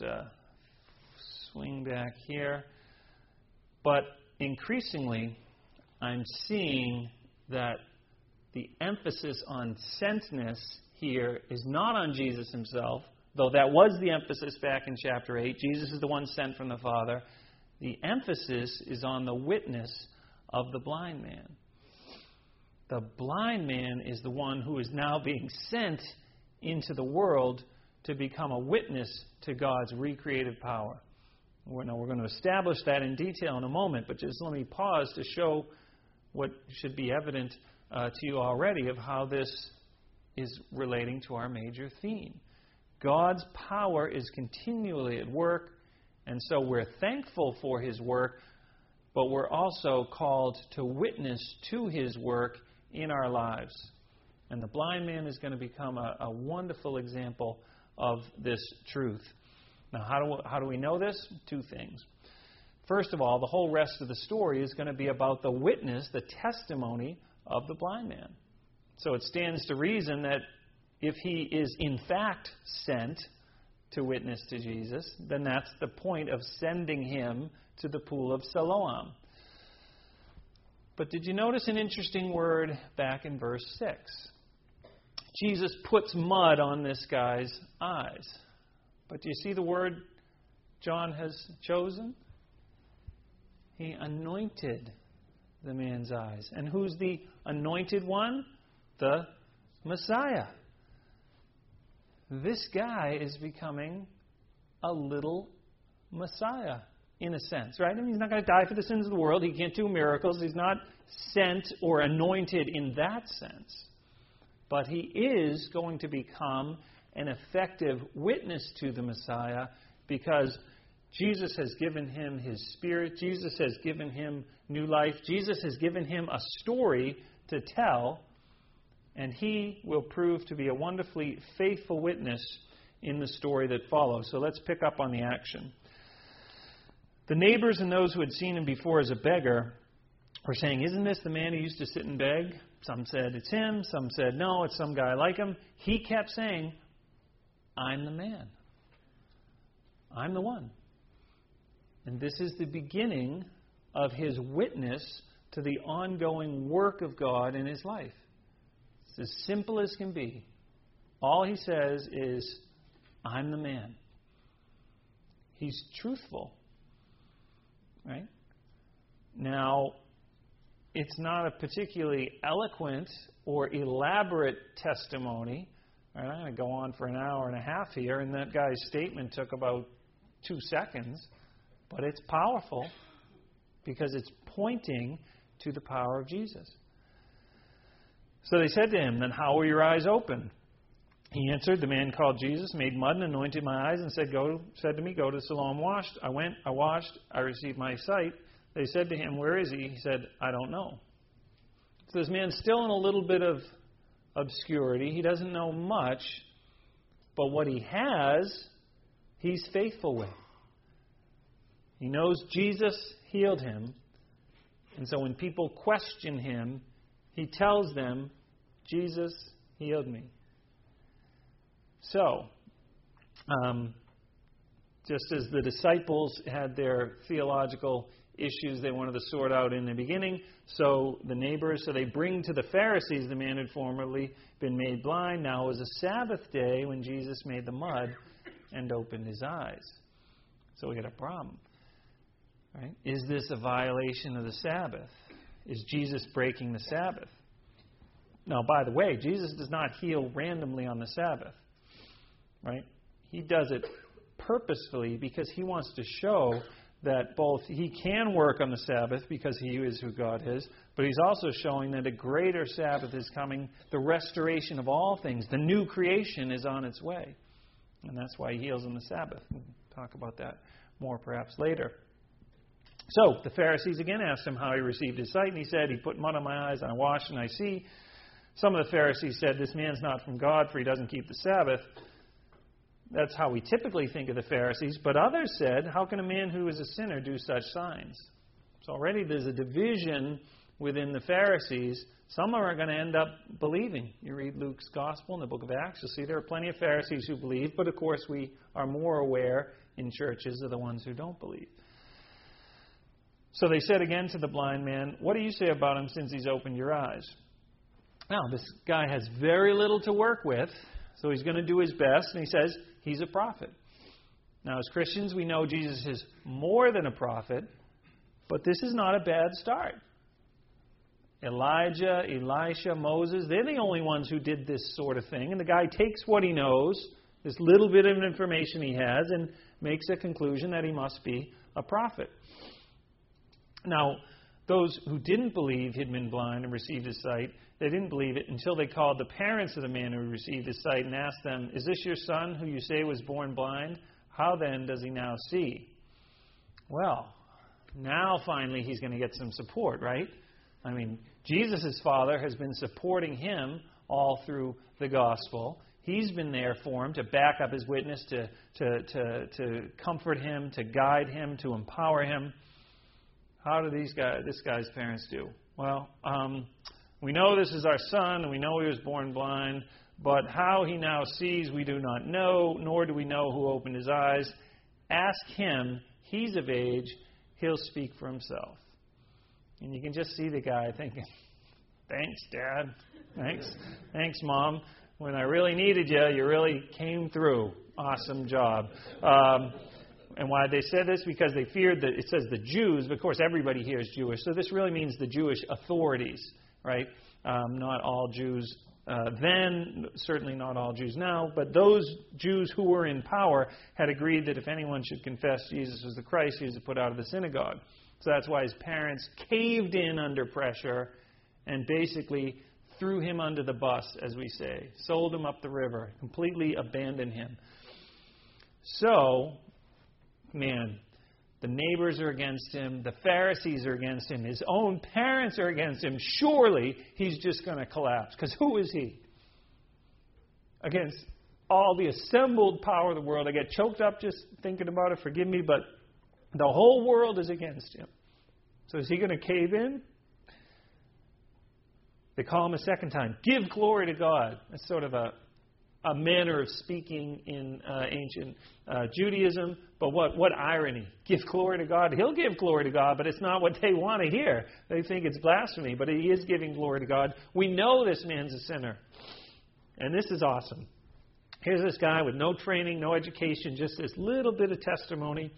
swing back here. But increasingly, I'm seeing that the emphasis on sentness here is not on Jesus himself, though that was the emphasis back in chapter 8. Jesus is the one sent from the Father. The emphasis is on the witness of the blind man. The blind man is the one who is now being sent into the world to become a witness to God's recreative power. We're going to establish that in detail in a moment, but just let me pause to show what should be evident to you already of how this is relating to our major theme. God's power is continually at work, and so we're thankful for His work, but we're also called to witness to His work in our lives. And the blind man is going to become a wonderful example of this truth. Now, how do we know this? Two things. First of all, the whole rest of the story is going to be about the witness, the testimony of the blind man. So it stands to reason that if he is in fact sent to witness to Jesus, then that's the point of sending him to the pool of Siloam. But did you notice an interesting word back in verse 6? Jesus puts mud on this guy's eyes. But do you see the word John has chosen? He anointed the man's eyes. And who's the anointed one? The Messiah. This guy is becoming a little Messiah in a sense, right? I mean, he's not going to die for the sins of the world. He can't do miracles. He's not sent or anointed in that sense. But he is going to become an effective witness to the Messiah because Jesus has given him his Spirit. Jesus has given him new life. Jesus has given him a story to tell, and he will prove to be a wonderfully faithful witness in the story that follows. So let's pick up on the action. The neighbors and those who had seen him before as a beggar were saying, "Isn't this the man who used to sit and beg?" Some said, "It's him." Some said, "No, it's some guy like him." He kept saying, "I'm the man. I'm the one." And this is the beginning of his witness to the ongoing work of God in his life. It's as simple as can be. All he says is, "I'm the man." He's truthful. Right? Now, it's not a particularly eloquent or elaborate testimony. Right? I'm going to go on for an hour and a half here, and that guy's statement took about 2 seconds. But it's powerful because it's pointing to the power of Jesus. So they said to him, "Then how were your eyes open?" He answered, "The man called Jesus made mud and anointed my eyes and said to me, 'Go to Siloam, wash.' I went, I washed, I received my sight." They said to him, "Where is he?" He said, "I don't know." So this man's still in a little bit of obscurity. He doesn't know much, but what he has, he's faithful with. He knows Jesus healed him, and so when people question him, he tells them, "Jesus healed me." So, just as the disciples had their theological issues they wanted to sort out in the beginning, so the neighbors, so they bring to the Pharisees the man who had formerly been made blind. Now it was a Sabbath day when Jesus made the mud and opened his eyes. So we got a problem. Right? Is this a violation of the Sabbath? Is Jesus breaking the Sabbath? Now, by the way, Jesus does not heal randomly on the Sabbath. Right? He does it purposefully because he wants to show that both he can work on the Sabbath because he is who God is, but he's also showing that a greater Sabbath is coming, the restoration of all things, the new creation is on its way. And that's why he heals on the Sabbath. We'll talk about that more perhaps later. So the Pharisees again asked him how he received his sight, and he said, "He put mud on my eyes, and I washed, and I see." Some of the Pharisees said, "This man's not from God, for he doesn't keep the Sabbath." That's how we typically think of the Pharisees. But others said, "How can a man who is a sinner do such signs?" So already there's a division within the Pharisees. Some are going to end up believing. You read Luke's Gospel in the book of Acts, you'll see there are plenty of Pharisees who believe, but of course we are more aware in churches of the ones who don't believe. So they said again to the blind man, "What do you say about him since he's opened your eyes?" Now, this guy has very little to work with, so he's going to do his best, and he says he's a prophet. Now, as Christians, we know Jesus is more than a prophet, but this is not a bad start. Elijah, Elisha, Moses, they're the only ones who did this sort of thing, and the guy takes what he knows, this little bit of information he has, and makes a conclusion that he must be a prophet. Now, those who didn't believe he'd been blind and received his sight, they didn't believe it until they called the parents of the man who received his sight and asked them, "Is this your son who you say was born blind? How then does he now see?" Well, now finally he's going to get some support, right? I mean, Jesus' father has been supporting him all through the gospel. He's been there for him to back up his witness, to comfort him, to guide him, to empower him. How do this guy's parents do? Well, we know this is our son, and we know he was born blind, but how he now sees we do not know, nor do we know who opened his eyes. Ask him. He's of age. He'll speak for himself. And you can just see the guy thinking, "Thanks, Dad. Thanks, Mom. When I really needed you, you really came through. Awesome job." And why they said this? Because they feared that, it says the Jews, but of course everybody here is Jewish, so this really means the Jewish authorities, right? Not all Jews then, certainly not all Jews now, but those Jews who were in power had agreed that if anyone should confess Jesus was the Christ, he was put out of the synagogue. So that's why his parents caved in under pressure and basically threw him under the bus, as we say, sold him up the river, completely abandoned him. So, man, the neighbors are against him. The Pharisees are against him. His own parents are against him. Surely he's just going to collapse. Because who is he? Against all the assembled power of the world. I get choked up just thinking about it. Forgive me. But the whole world is against him. So is he going to cave in? They call him a second time. Give glory to God. That's sort of a manner of speaking in ancient Judaism. But what irony. Give glory to God. He'll give glory to God, but it's not what they want to hear. They think it's blasphemy, but he is giving glory to God. We know this man's a sinner. And this is awesome. Here's this guy with no training, no education, just this little bit of testimony.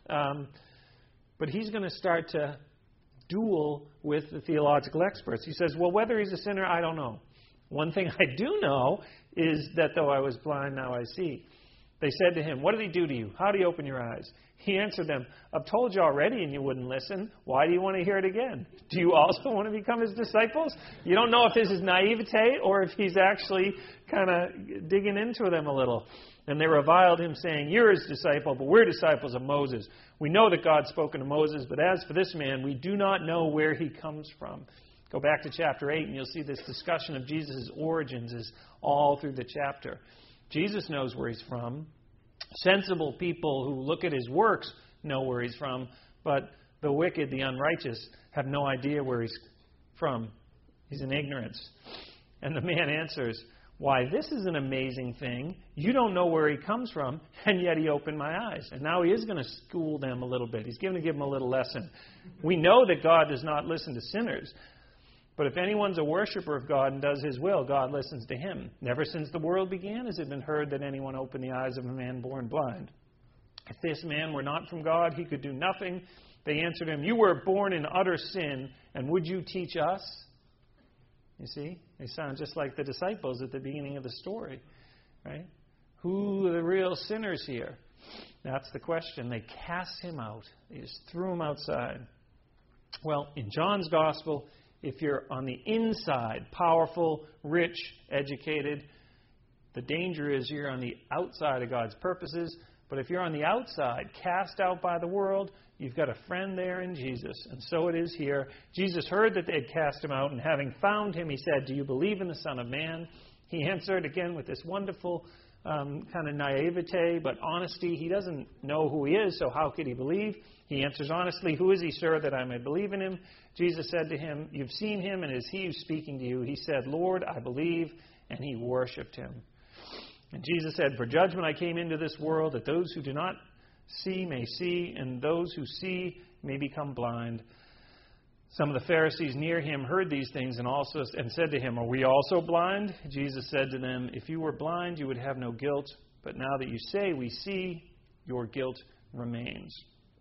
But he's going to start to duel with the theological experts. He says, well, whether he's a sinner, I don't know. One thing I do know is that though I was blind, now I see. They said to him, what did he do to you? How did he open your eyes? He answered them, I've told you already and you wouldn't listen. Why do you want to hear it again? Do you also want to become his disciples? You don't know if this is naivete or if he's actually kind of digging into them a little. And they reviled him, saying, you're his disciple, but we're disciples of Moses. We know that God's spoken to Moses, but as for this man, we do not know where he comes from. Go back to chapter 8, and you'll see this discussion of Jesus' origins is all through the chapter. Jesus knows where he's from. Sensible people who look at his works know where he's from, but the wicked, the unrighteous, have no idea where he's from. He's in ignorance. And the man answers, why, this is an amazing thing. You don't know where he comes from, and yet he opened my eyes. And now he is going to school them a little bit. He's going to give them a little lesson. We know that God does not listen to sinners. But if anyone's a worshiper of God and does his will, God listens to him. Never since the world began has it been heard that anyone opened the eyes of a man born blind. If this man were not from God, he could do nothing. They answered him, you were born in utter sin, and would you teach us? You see, they sound just like the disciples at the beginning of the story, right? Who are the real sinners here? That's the question. They cast him out. They just threw him outside. Well, in John's Gospel, if you're on the inside, powerful, rich, educated, the danger is you're on the outside of God's purposes. But if you're on the outside, cast out by the world, you've got a friend there in Jesus. And so it is here. Jesus heard that they had cast him out, and having found him, he said, do you believe in the Son of Man? He answered again with this wonderful kind of naivete, but honesty. He doesn't know who he is, so how could he believe? He answers honestly, who is he, sir, that I may believe in him? Jesus said to him, you've seen him, and it is he who's speaking to you. He said, Lord, I believe, and he worshipped him. And Jesus said, for judgment I came into this world, that those who do not see may see, and those who see may become blind. Some of the Pharisees near him heard these things and said to him, are we also blind? Jesus said to them, if you were blind, you would have no guilt. But now that you say we see, your guilt remains.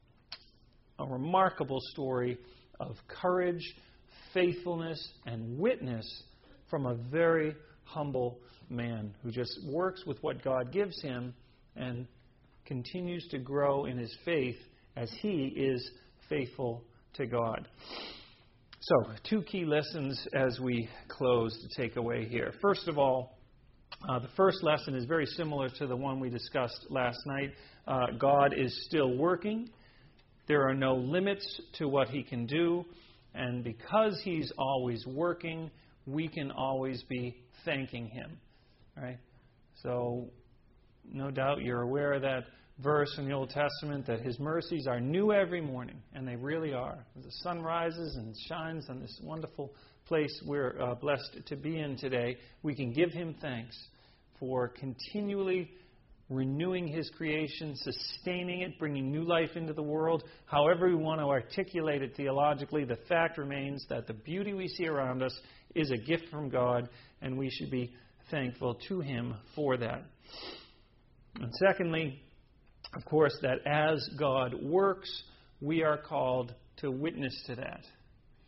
A remarkable story of courage, faithfulness, and witness from a very humble man who just works with what God gives him and continues to grow in his faith as he is faithful to God. So, 2 key lessons as we close to take away here. First of all, the first lesson is very similar to the one we discussed last night. God is still working. There are no limits to what he can do. And because he's always working, we can always be thanking him. Right? So, no doubt you're aware of that verse in the Old Testament that his mercies are new every morning, and they really are. As the sun rises and shines on this wonderful place we're blessed to be in today, we can give him thanks for continually renewing his creation, sustaining it, bringing new life into the world. However we want to articulate it theologically, the fact remains that the beauty we see around us is a gift from God, and we should be thankful to him for that. And secondly, of course, that as God works, we are called to witness to that.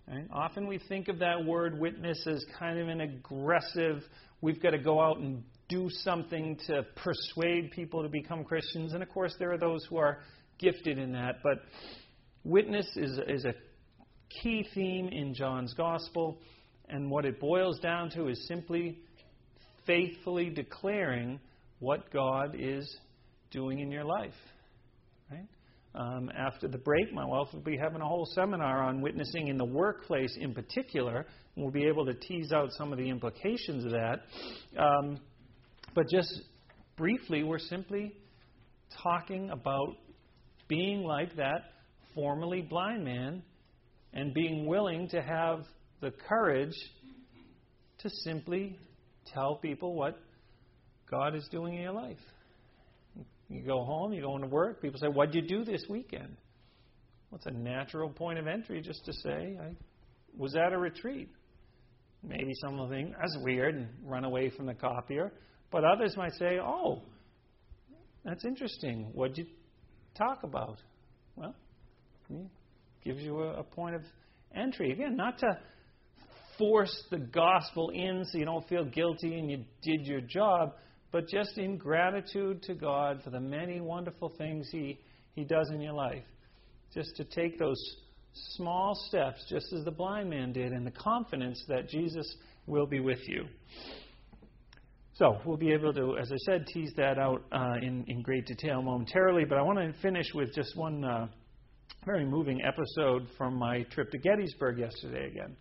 Right? Often we think of that word witness as kind of an aggressive, we've got to go out and do something to persuade people to become Christians. And of course, there are those who are gifted in that. But witness is a key theme in John's Gospel. And what it boils down to is simply faithfully declaring what God is doing in your life. Right? After the break, my wife will be having a whole seminar on witnessing in the workplace in particular, and we'll be able to tease out some of the implications of that. But just briefly, we're simply talking about being like that formerly blind man and being willing to have the courage to simply tell people what God is doing in your life. You go home, you go into work, people say, "What'd you do this weekend?" Well, it's a natural point of entry just to say, "I was at a retreat." Maybe some will think, "That's weird," and run away from the copier. But others might say, "Oh, that's interesting. What'd you talk about?" Well, it gives you a point of entry. Again, not to force the gospel in so you don't feel guilty and you did your job, but just in gratitude to God for the many wonderful things He does in your life. Just to take those small steps, just as the blind man did, in the confidence that Jesus will be with you. So we'll be able to, as I said, tease that out in great detail momentarily, but I want to finish with just one very moving episode from my trip to Gettysburg yesterday again.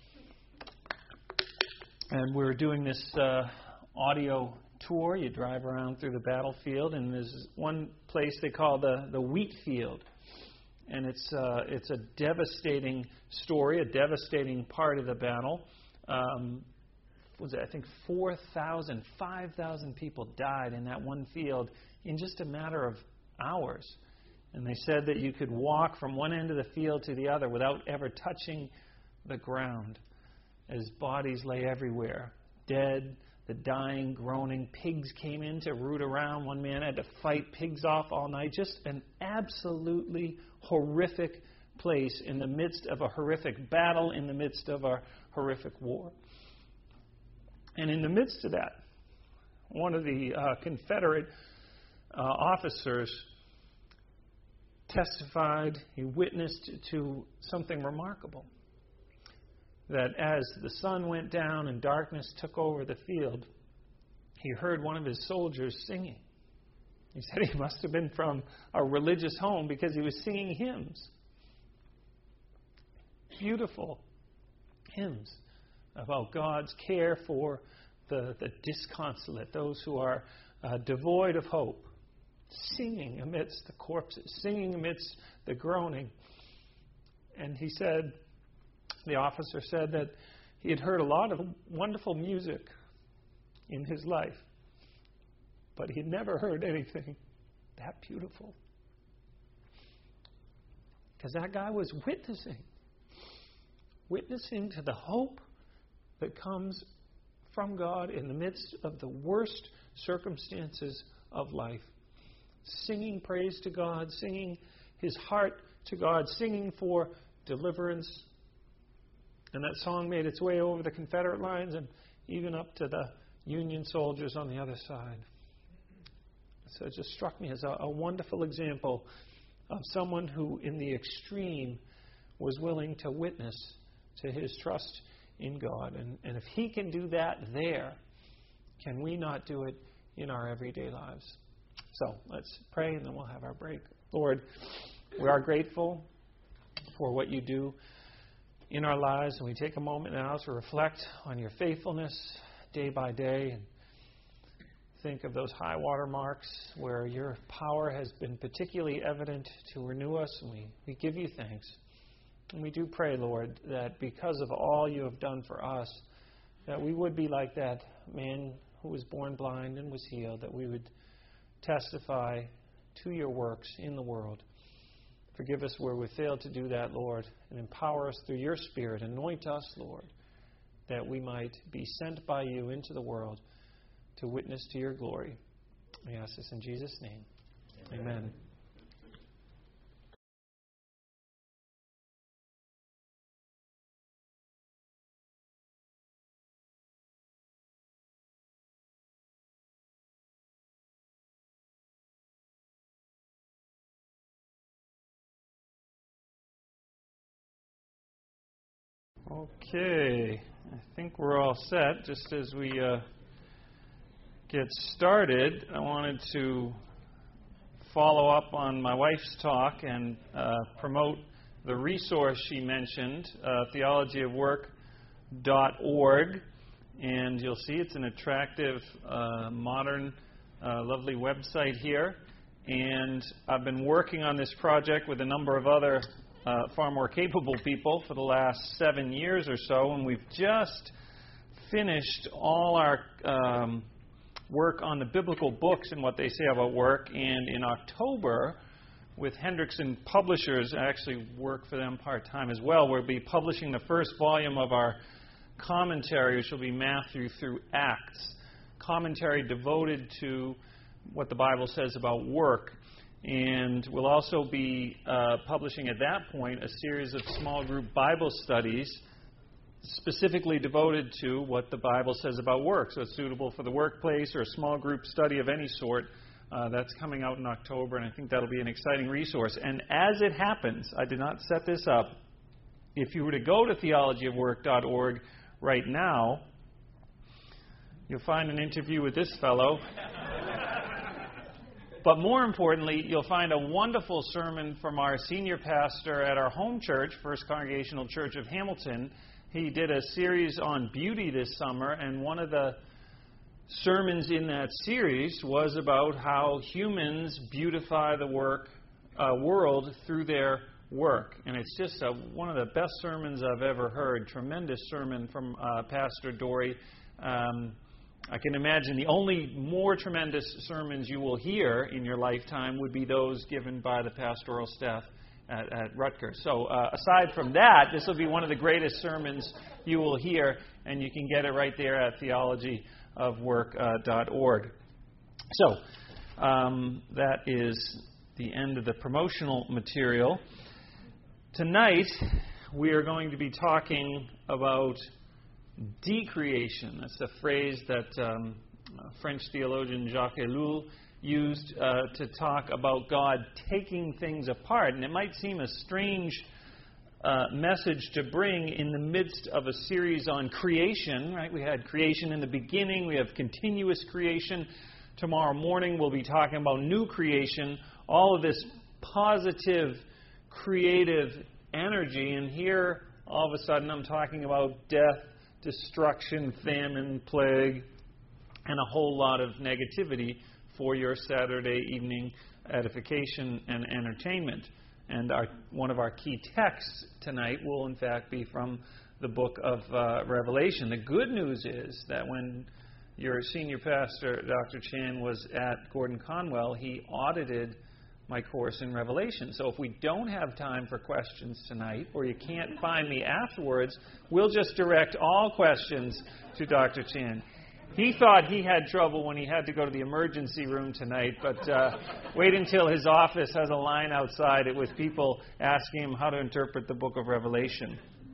And we're doing this audio tour. You drive around through the battlefield, and there's one place they call the wheat field. And it's a devastating story, a devastating part of the battle. Was it, I think 5,000 people died in that one field in just a matter of hours. And they said that you could walk from one end of the field to the other without ever touching the ground, as bodies lay everywhere, dead, the dying, groaning. Pigs came in to root around. One man had to fight pigs off all night. Just an absolutely horrific place in the midst of a horrific battle, in the midst of a horrific war. And in the midst of that, one of the Confederate officers testified, he witnessed to something remarkable. That as the sun went down and darkness took over the field, he heard one of his soldiers singing. He said he must have been from a religious home because he was singing hymns. Beautiful hymns about God's care for the disconsolate, those who are devoid of hope, singing amidst the corpses, singing amidst the groaning. And he said, the officer said that he had heard a lot of wonderful music in his life, but he'd never heard anything that beautiful. Because that guy was witnessing to the hope that comes from God in the midst of the worst circumstances of life. Singing praise to God, singing his heart to God, singing for deliverance. And that song made its way over the Confederate lines and even up to the Union soldiers on the other side. So it just struck me as a wonderful example of someone who, in the extreme, was willing to witness to his trust in God. And if he can do that there, can we not do it in our everyday lives? So let's pray and then we'll have our break. Lord, we are grateful for what you do in our lives, and we take a moment now to reflect on your faithfulness day by day and think of those high water marks where your power has been particularly evident to renew us, and we give you thanks. And we do pray, Lord, that because of all you have done for us, that we would be like that man who was born blind and was healed, that we would testify to your works in the world. Forgive us where we failed to do that, Lord, and empower us through your Spirit. Anoint us, Lord, that we might be sent by you into the world to witness to your glory. We ask this in Jesus' name. Amen. Okay, I think we're all set. Just as we get started, I wanted to follow up on my wife's talk and promote the resource she mentioned, theologyofwork.org. And you'll see it's an attractive, modern, lovely website here. And I've been working on this project with a number of other far more capable people for the last 7 years or so, and we've just finished all our work on the biblical books and what they say about work. And in October, with Hendrickson Publishers, I actually work for them part-time as well, we'll be publishing the first volume of our commentary, which will be Matthew through Acts, commentary devoted to what the Bible says about work. And we'll also be publishing at that point a series of small group Bible studies specifically devoted to what the Bible says about work. So it's suitable for the workplace or a small group study of any sort. That's coming out in October, and I think that'll be an exciting resource. And as it happens, I did not set this up. If you were to go to theologyofwork.org right now, you'll find an interview with this fellow. But more importantly, you'll find a wonderful sermon from our senior pastor at our home church, First Congregational Church of Hamilton. He did a series on beauty this summer, and one of the sermons in that series was about how humans beautify the world through their work. And it's just one of the best sermons I've ever heard. Tremendous sermon from Pastor Dory. I can imagine the only more tremendous sermons you will hear in your lifetime would be those given by the pastoral staff at Rutgers. So aside from that, this will be one of the greatest sermons you will hear, and you can get it right there at theologyofwork.org. So that is the end of the promotional material. Tonight, we are going to be talking about decreation. That's a phrase that French theologian Jacques Ellul used to talk about God taking things apart. And it might seem a strange message to bring in the midst of a series on creation, right? We had creation in the beginning. We have continuous creation. Tomorrow morning we'll be talking about new creation, all of this positive, creative energy. And here, all of a sudden, I'm talking about death, destruction, famine, plague, and a whole lot of negativity for your Saturday evening edification and entertainment. And one of our key texts tonight will, in fact, be from the book of Revelation. The good news is that when your senior pastor, Dr. Chan, was at Gordon Conwell, he audited my course in Revelation. So if we don't have time for questions tonight, or you can't find me afterwards, we'll just direct all questions to Dr. Chan. He thought he had trouble when he had to go to the emergency room tonight, but wait until his office has a line outside it with people asking him how to interpret the book of Revelation.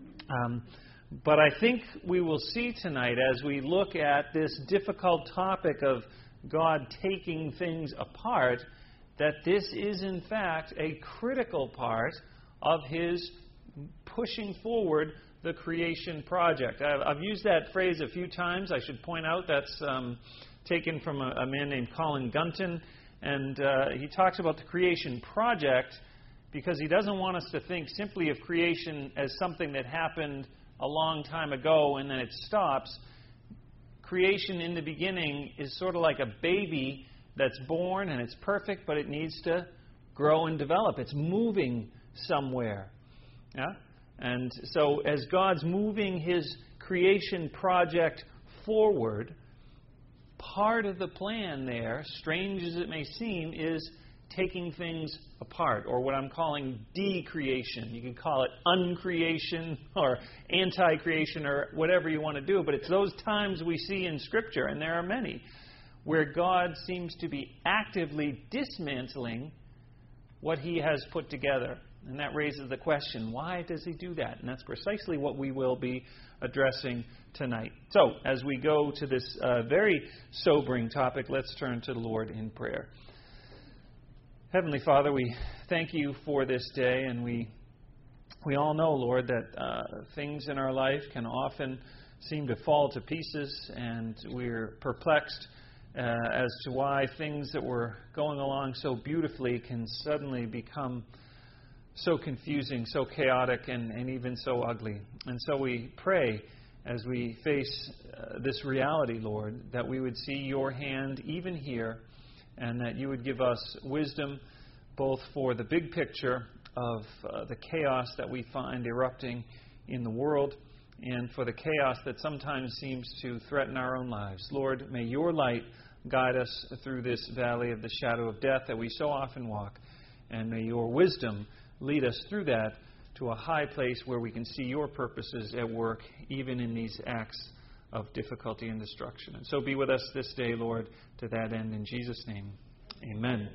But I think we will see tonight, as we look at this difficult topic of God taking things apart, that this is, in fact, a critical part of His pushing forward the creation project. I've used that phrase a few times. I should point out that's taken from a man named Colin Gunton, and he talks about the creation project because he doesn't want us to think simply of creation as something that happened a long time ago and then it stops. Creation in the beginning is sort of like a baby that's born and it's perfect, but it needs to grow and develop. It's moving somewhere. Yeah? And so as God's moving His creation project forward, part of the plan there, strange as it may seem, is taking things apart, or what I'm calling decreation. You can call it uncreation or anti-creation or whatever you want to do, but it's those times we see in Scripture, and there are many, where God seems to be actively dismantling what He has put together. And that raises the question, why does He do that? And that's precisely what we will be addressing tonight. So, as we go to this very sobering topic, let's turn to the Lord in prayer. Heavenly Father, we thank You for this day, and we We all know, Lord, that things in our life can often seem to fall to pieces, and we're perplexed as to why things that were going along so beautifully can suddenly become so confusing, so chaotic, and even so ugly. And so we pray as we face this reality, Lord, that we would see your hand even here, and that you would give us wisdom both for the big picture of the chaos that we find erupting in the world, and for the chaos that sometimes seems to threaten our own lives. Lord, may your light guide us through this valley of the shadow of death that we so often walk, and may your wisdom lead us through that to a high place where we can see your purposes at work, even in these acts of difficulty and destruction. And so be with us this day, Lord, to that end. In Jesus' name, amen.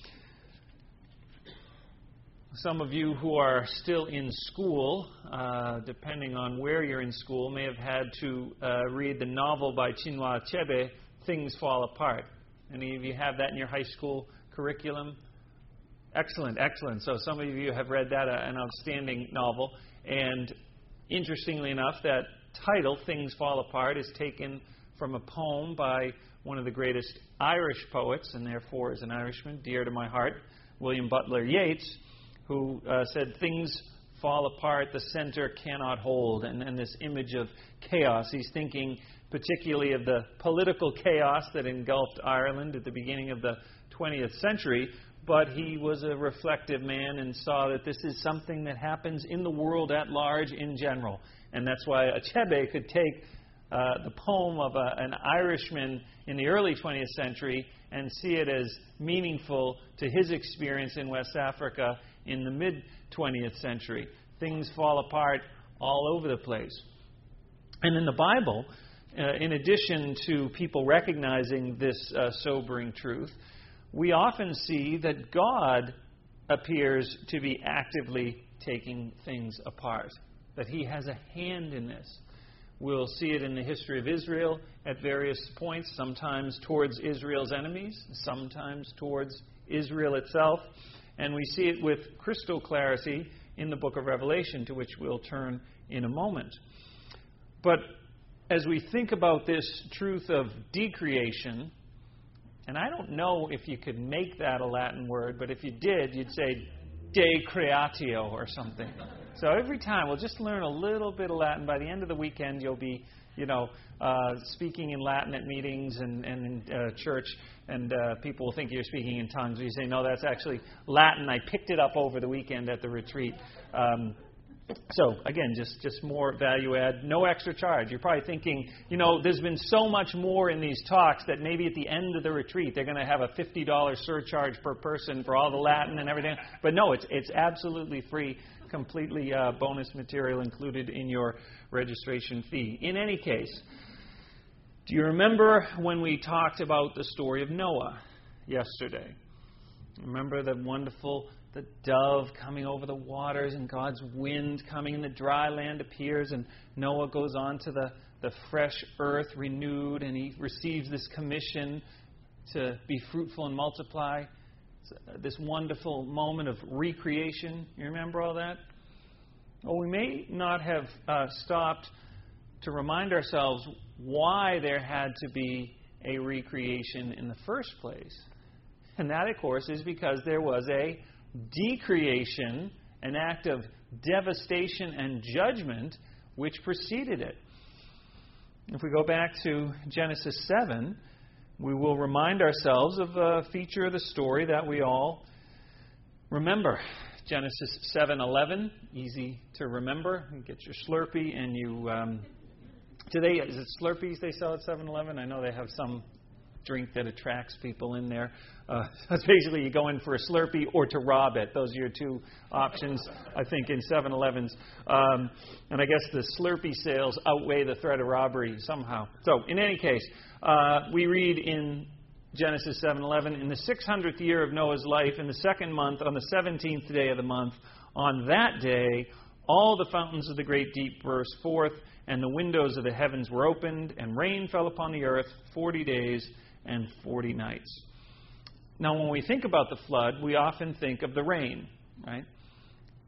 Some of you who are still in school, depending on where you're in school, may have had to read the novel by Chinua Achebe, Things Fall Apart. Any of you have that in your high school curriculum? Excellent, excellent. So some of you have read that, an outstanding novel. And interestingly enough, that title, Things Fall Apart, is taken from a poem by one of the greatest Irish poets, and therefore is an Irishman, dear to my heart, William Butler Yeats, who said, things fall apart, the center cannot hold. And this image of chaos, he's thinking particularly of the political chaos that engulfed Ireland at the beginning of the 20th century, but he was a reflective man and saw that this is something that happens in the world at large in general. And that's why Achebe could take the poem of an Irishman in the early 20th century and see it as meaningful to his experience in West Africa in the mid-20th century. Things fall apart all over the place. And in the Bible, in addition to people recognizing this sobering truth, we often see that God appears to be actively taking things apart, that He has a hand in this. We'll see it in the history of Israel at various points, sometimes towards Israel's enemies, sometimes towards Israel itself. And we see it with crystal clarity in the book of Revelation, to which we'll turn in a moment. But as we think about this truth of decreation, and I don't know if you could make that a Latin word, but if you did, you'd say decreatio or something. So every time, we'll just learn a little bit of Latin. By the end of the weekend, you'll be, speaking in Latin at meetings and in church, and people will think you're speaking in tongues. You say, no, that's actually Latin. I picked it up over the weekend at the retreat. So, again, just more value add, no extra charge. You're probably thinking, there's been so much more in these talks that maybe at the end of the retreat they're going to have a $50 surcharge per person for all the Latin and everything. But no, it's absolutely free, completely bonus material included in your registration fee. In any case, do you remember when we talked about the story of Noah yesterday? Remember the dove coming over the waters, and God's wind coming, and the dry land appears, and Noah goes on to the fresh earth renewed, and he receives this commission to be fruitful and multiply. This wonderful moment of recreation. You remember all that? Well, we may not have stopped to remind ourselves why there had to be a recreation in the first place. And that, of course, is because there was a decreation, an act of devastation and judgment, which preceded it. If we go back to Genesis 7, we will remind ourselves of a feature of the story that we all remember. Genesis 7:11, easy to remember. You get your Slurpee and you... is it Slurpees they sell at 7-Eleven? I know they have some drink that attracts people in there. That's basically you go in for a Slurpee or to rob it. Those are your two options, I think, in 7-Elevens. And I guess the Slurpee sales outweigh the threat of robbery somehow. So, in any case, we read in Genesis 7:11, in the 600th year of Noah's life, in the second month, on the 17th day of the month, on that day, all the fountains of the great deep burst forth, and the windows of the heavens were opened, and rain fell upon the earth 40 days and 40 nights. Now, when we think about the flood, we often think of the rain, right?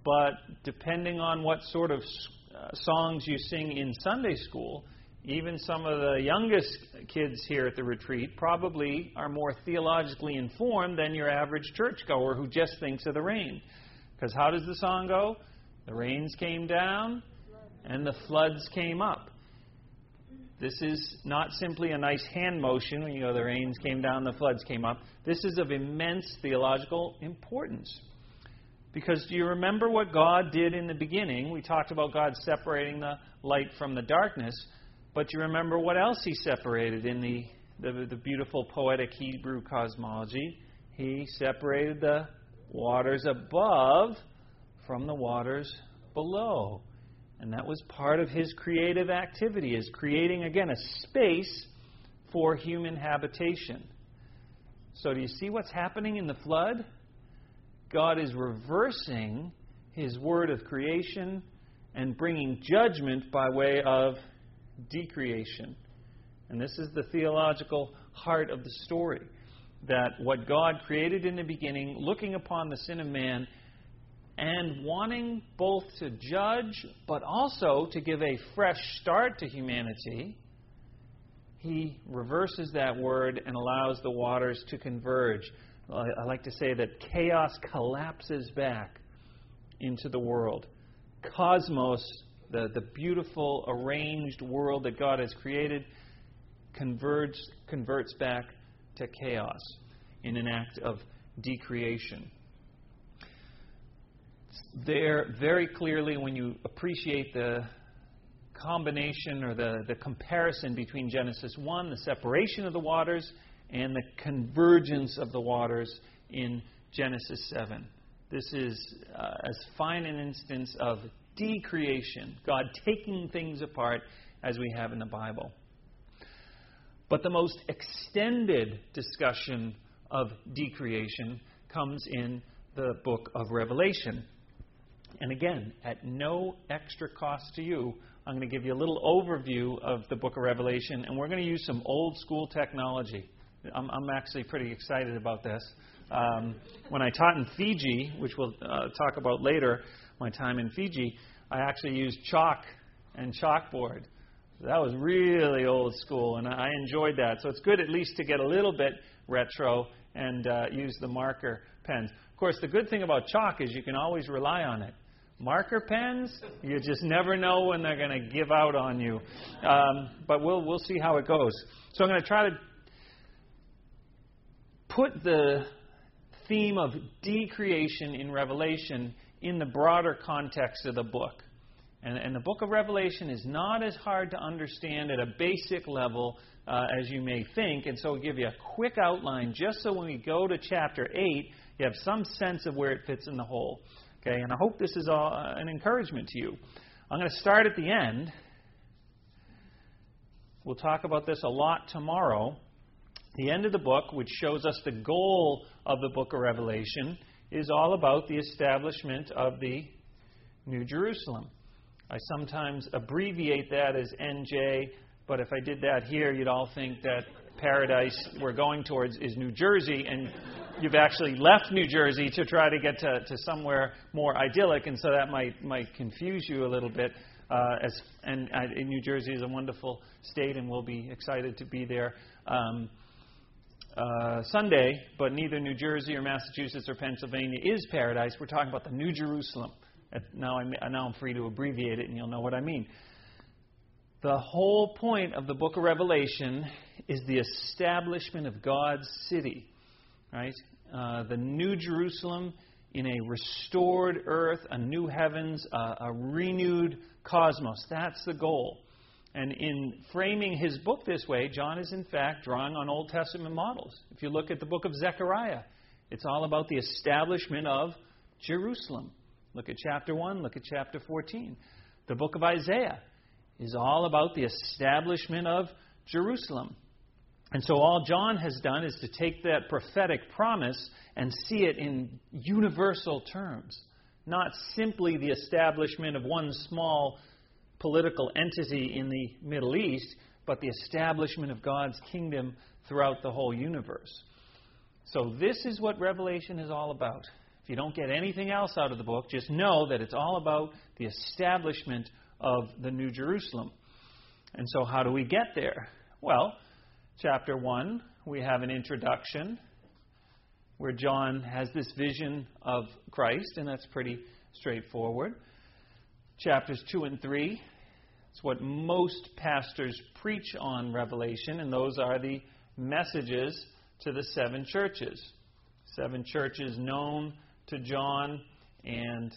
but depending on what sort of songs you sing in Sunday school, even some of the youngest kids here at the retreat probably are more theologically informed than your average churchgoer who just thinks of the rain. Because how does the song go? The rains came down and the floods came up. This is not simply a nice hand motion when you go, the rains came down, the floods came up. This is of immense theological importance. Because do you remember what God did in the beginning? We talked about God separating the light from the darkness. But you remember what else He separated in the beautiful poetic Hebrew cosmology? He separated the waters above from the waters below. And that was part of His creative activity, is creating, again, a space for human habitation. So do you see what's happening in the flood? God is reversing His word of creation and bringing judgment by way of decreation. And this is the theological heart of the story, that what God created in the beginning, looking upon the sin of man and wanting both to judge but also to give a fresh start to humanity, He reverses that word and allows the waters to converge. I like to say that chaos collapses back into the world. Cosmos, the beautiful arranged world that God has created, converts back to chaos in an act of decreation. There, very clearly, when you appreciate the combination or the comparison between Genesis 1, the separation of the waters, and the convergence of the waters in Genesis 7. This is as fine an instance of decreation, God taking things apart, as we have in the Bible. But the most extended discussion of decreation comes in the book of Revelation. And again, at no extra cost to you, I'm going to give you a little overview of the book of Revelation, and we're going to use some old school technology. I'm actually pretty excited about this. When I taught in Fiji, which we'll talk about later, my time in Fiji, I actually used chalk and chalkboard. That was really old school, and I enjoyed that. So it's good at least to get a little bit retro and use the marker pens. Of course, the good thing about chalk is you can always rely on it. Marker pens, you just never know when they're going to give out on you. But we'll see how it goes. So I'm going to try to put the theme of decreation in Revelation in the broader context of the book. And the book of Revelation is not as hard to understand at a basic level as you may think. And so I'll give you a quick outline just so when we go to chapter 8, you have some sense of where it fits in the whole. Okay, and I hope this is an encouragement to you. I'm going to start at the end. We'll talk about this a lot tomorrow. The end of the book, which shows us the goal of the book of Revelation, is all about the establishment of the New Jerusalem. I sometimes abbreviate that as NJ, but if I did that here, you'd all think that paradise we're going towards is New Jersey, and you've actually left New Jersey to try to get to somewhere more idyllic, and so that might confuse you a little bit. New Jersey is a wonderful state, and we'll be excited to be there Sunday, but neither New Jersey or Massachusetts or Pennsylvania is paradise. We're talking about the New Jerusalem. Now I'm free to abbreviate it, and you'll know what I mean. The whole point of the book of Revelation is the establishment of God's city, right? The New Jerusalem in a restored earth, a new heavens, a renewed cosmos. That's the goal. And in framing his book this way, John is in fact drawing on Old Testament models. If you look at the book of Zechariah, it's all about the establishment of Jerusalem. Look at chapter 1, look at chapter 14. The book of Isaiah is all about the establishment of Jerusalem. And so all John has done is to take that prophetic promise and see it in universal terms, not simply the establishment of one small political entity in the Middle East, but the establishment of God's kingdom throughout the whole universe. So this is what Revelation is all about. If you don't get anything else out of the book, just know that it's all about the establishment of the New Jerusalem. And so how do we get there? Well, chapter 1, we have an introduction where John has this vision of Christ, and that's pretty straightforward. Chapters 2 and 3, it's what most pastors preach on Revelation, and those are the messages to the 7 churches. 7 churches known to John, and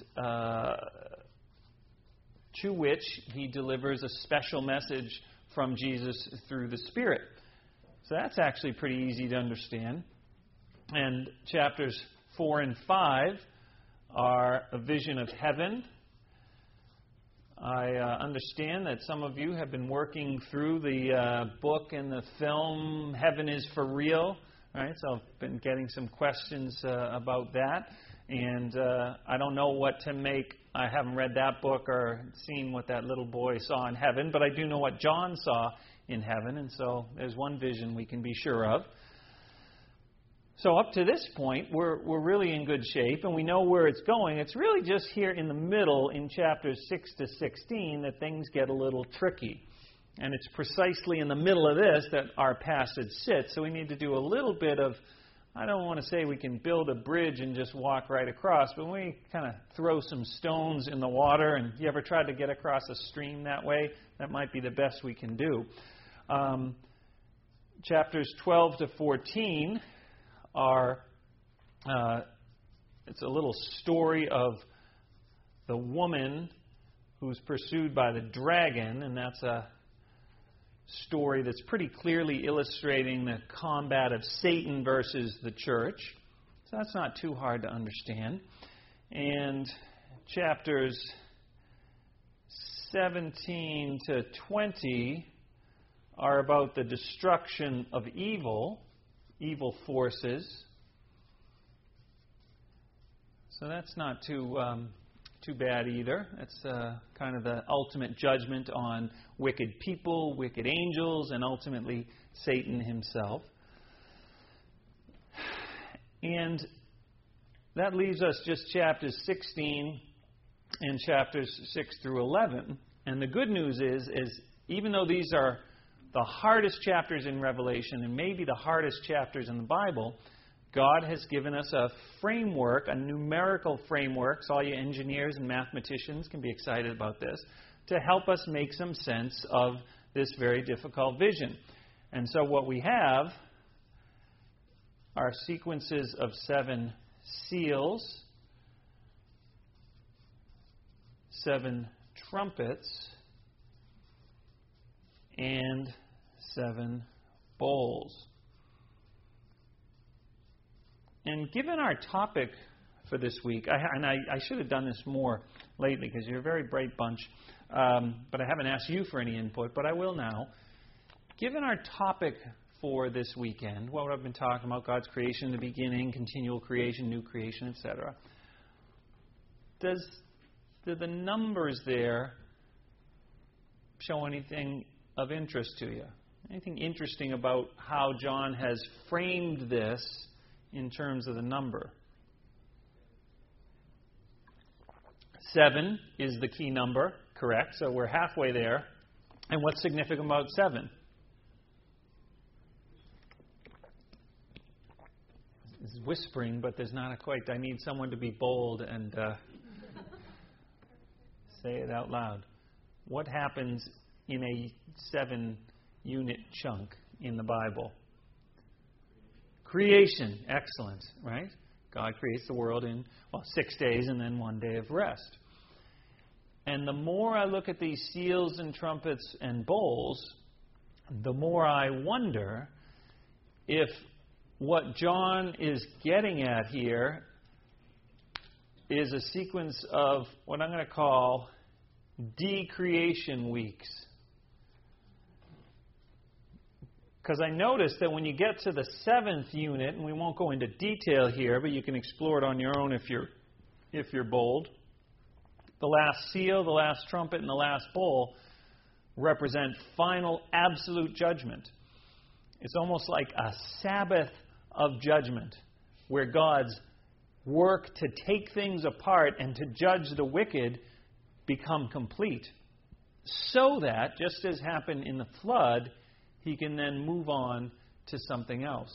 to which he delivers a special message from Jesus through the Spirit. So that's actually pretty easy to understand. And chapters 4 and 5 are a vision of heaven. I understand that some of you have been working through the book and the film Heaven is for Real. Right? So I've been getting some questions about that. And I don't know what to make. I haven't read that book or seen what that little boy saw in heaven, but I do know what John saw in heaven, and so there's one vision we can be sure of. So up to this point, we're really in good shape, and we know where it's going. It's really just here in the middle, in chapters 6 to 16, that things get a little tricky. And it's precisely in the middle of this that our passage sits, so we need to do a little bit of, I don't want to say we can build a bridge and just walk right across, but we kind of throw some stones in the water. And you ever tried to get across a stream that way? That might be the best we can do. Chapters 12 to 14 are, it's a little story of the woman who's pursued by the dragon, and that's a story that's pretty clearly illustrating the combat of Satan versus the church. So that's not too hard to understand. And chapters 17 to 20 are about the destruction of evil forces. So that's not too bad either. It's kind of the ultimate judgment on wicked people, wicked angels, and ultimately Satan himself. And that leaves us just chapters 16 and chapters 6 through 11. And the good news is even though these are the hardest chapters in Revelation and maybe the hardest chapters in the Bible, God has given us a framework, a numerical framework, so all you engineers and mathematicians can be excited about this, to help us make some sense of this very difficult vision. And so what we have are sequences of 7 seals, 7 trumpets, and 7 bowls. And given our topic for this week, I should have done this more lately because you're a very bright bunch, but I haven't asked you for any input, but I will now. Given our topic for this weekend, what I've been talking about, God's creation, the beginning, continual creation, new creation, etc., do the numbers there show anything of interest to you? Anything interesting about how John has framed this in terms of the number? 7 is the key number, correct? So we're halfway there. And what's significant about 7? It's whispering, but there's not a quite. I need someone to be bold and say it out loud. What happens in a 7-unit chunk in the Bible? Creation. Excellent, right? God creates the world in 6 days and then 1 day of rest. And the more I look at these seals and trumpets and bowls, the more I wonder if what John is getting at here is a sequence of what I'm going to call decreation weeks. Because I noticed that when you get to the 7th unit, and we won't go into detail here, but you can explore it on your own if you're bold, the last seal, the last trumpet, and the last bowl represent final absolute judgment. It's almost like a Sabbath of judgment, where God's work to take things apart and to judge the wicked become complete, so that, just as happened in the flood, he can then move on to something else.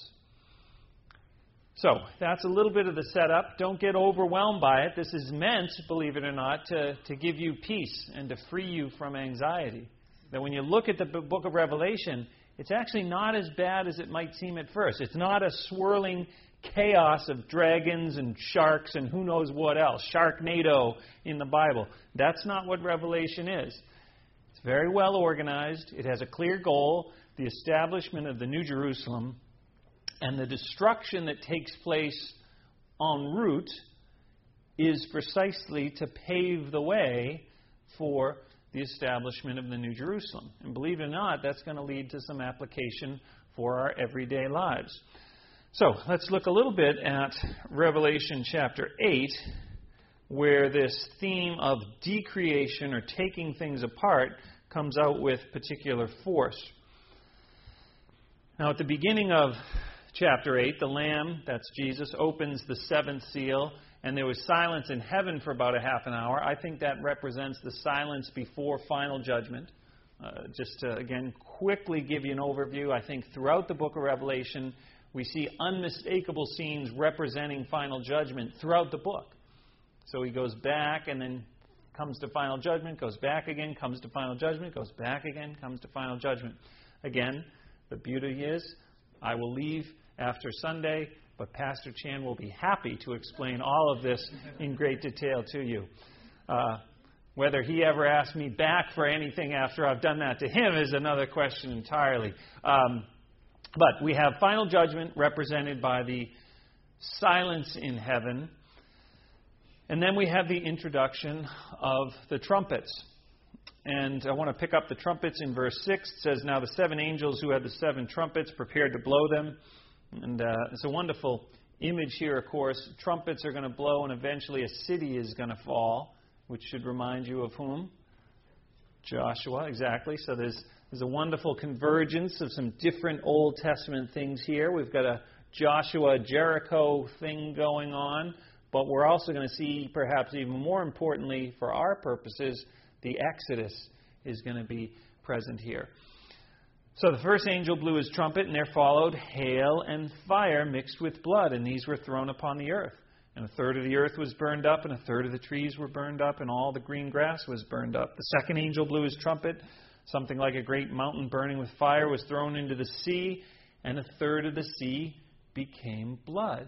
So, that's a little bit of the setup. Don't get overwhelmed by it. This is meant, believe it or not, to give you peace and to free you from anxiety. That when you look at the book of Revelation, it's actually not as bad as it might seem at first. It's not a swirling chaos of dragons and sharks and who knows what else. Sharknado in the Bible. That's not what Revelation is. It's very well organized. It has a clear goal, the establishment of the New Jerusalem, and the destruction that takes place en route is precisely to pave the way for the establishment of the New Jerusalem. And believe it or not, that's going to lead to some application for our everyday lives. So, let's look a little bit at Revelation chapter 8, where this theme of decreation or taking things apart comes out with particular force. Now, at the beginning of chapter 8, the Lamb, that's Jesus, opens the seventh seal, and there was silence in heaven for about a half an hour. I think that represents the silence before final judgment. Just to, again, quickly give you an overview, I think throughout the book of Revelation, we see unmistakable scenes representing final judgment throughout the book. So he goes back and then comes to final judgment, goes back again, comes to final judgment, goes back again, comes to final judgment. Again, the beauty is, I will leave after Sunday, but Pastor Chan will be happy to explain all of this in great detail to you. Whether he ever asks me back for anything after I've done that to him is another question entirely. But we have final judgment represented by the silence in heaven. And then we have the introduction of the trumpets. And I want to pick up the trumpets in verse 6. It says, "Now the seven angels who had the seven trumpets prepared to blow them." And it's a wonderful image here, of course. Trumpets are going to blow, and eventually a city is going to fall, which should remind you of whom? Joshua, exactly. So there's a wonderful convergence of some different Old Testament things here. We've got a Joshua-Jericho thing going on, but we're also going to see, perhaps even more importantly for our purposes, the Exodus is going to be present here. So the first angel blew his trumpet, and there followed hail and fire mixed with blood, and these were thrown upon the earth. And a third of the earth was burned up, and a third of the trees were burned up, and all the green grass was burned up. The second angel blew his trumpet. Something like a great mountain burning with fire was thrown into the sea, and a third of the sea became blood.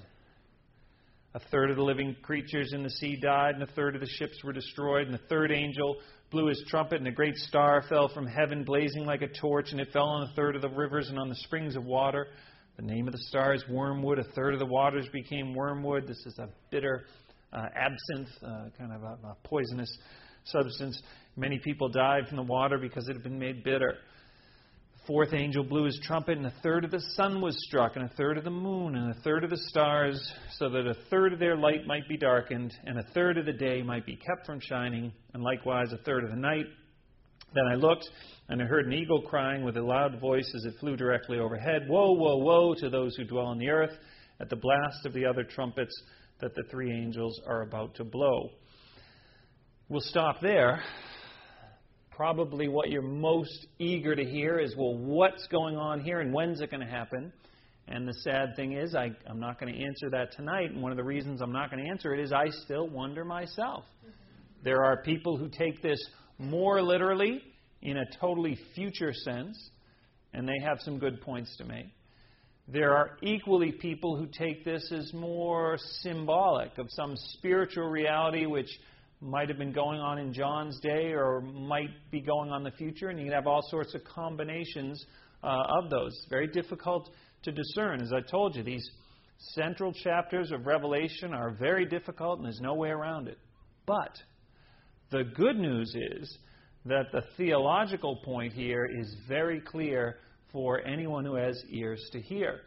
A third of the living creatures in the sea died, and a third of the ships were destroyed. And the third angel blew his trumpet, and a great star fell from heaven, blazing like a torch, and it fell on a third of the rivers and on the springs of water. The name of the star is wormwood. A third of the waters became wormwood. This is a bitter absinthe, kind of a poisonous substance. Many people died from the water because it had been made bitter. The fourth angel blew his trumpet, and a third of the sun was struck, and a third of the moon, and a third of the stars, so that a third of their light might be darkened, and a third of the day might be kept from shining, and likewise a third of the night. Then I looked, and I heard an eagle crying with a loud voice as it flew directly overhead, "Woe, woe, woe to those who dwell on the earth, at the blast of the other trumpets that the three angels are about to blow." We'll stop there. Probably what you're most eager to hear is, well, what's going on here and when's it going to happen? And the sad thing is, I'm not going to answer that tonight. And one of the reasons I'm not going to answer it is I still wonder myself. There are people who take this more literally in a totally future sense, and they have some good points to make. There are equally people who take this as more symbolic of some spiritual reality which might have been going on in John's day or might be going on in the future, and you can have all sorts of combinations of those. Very difficult to discern. As I told you, these central chapters of Revelation are very difficult, and there's no way around it. But the good news is that the theological point here is very clear for anyone who has ears to hear.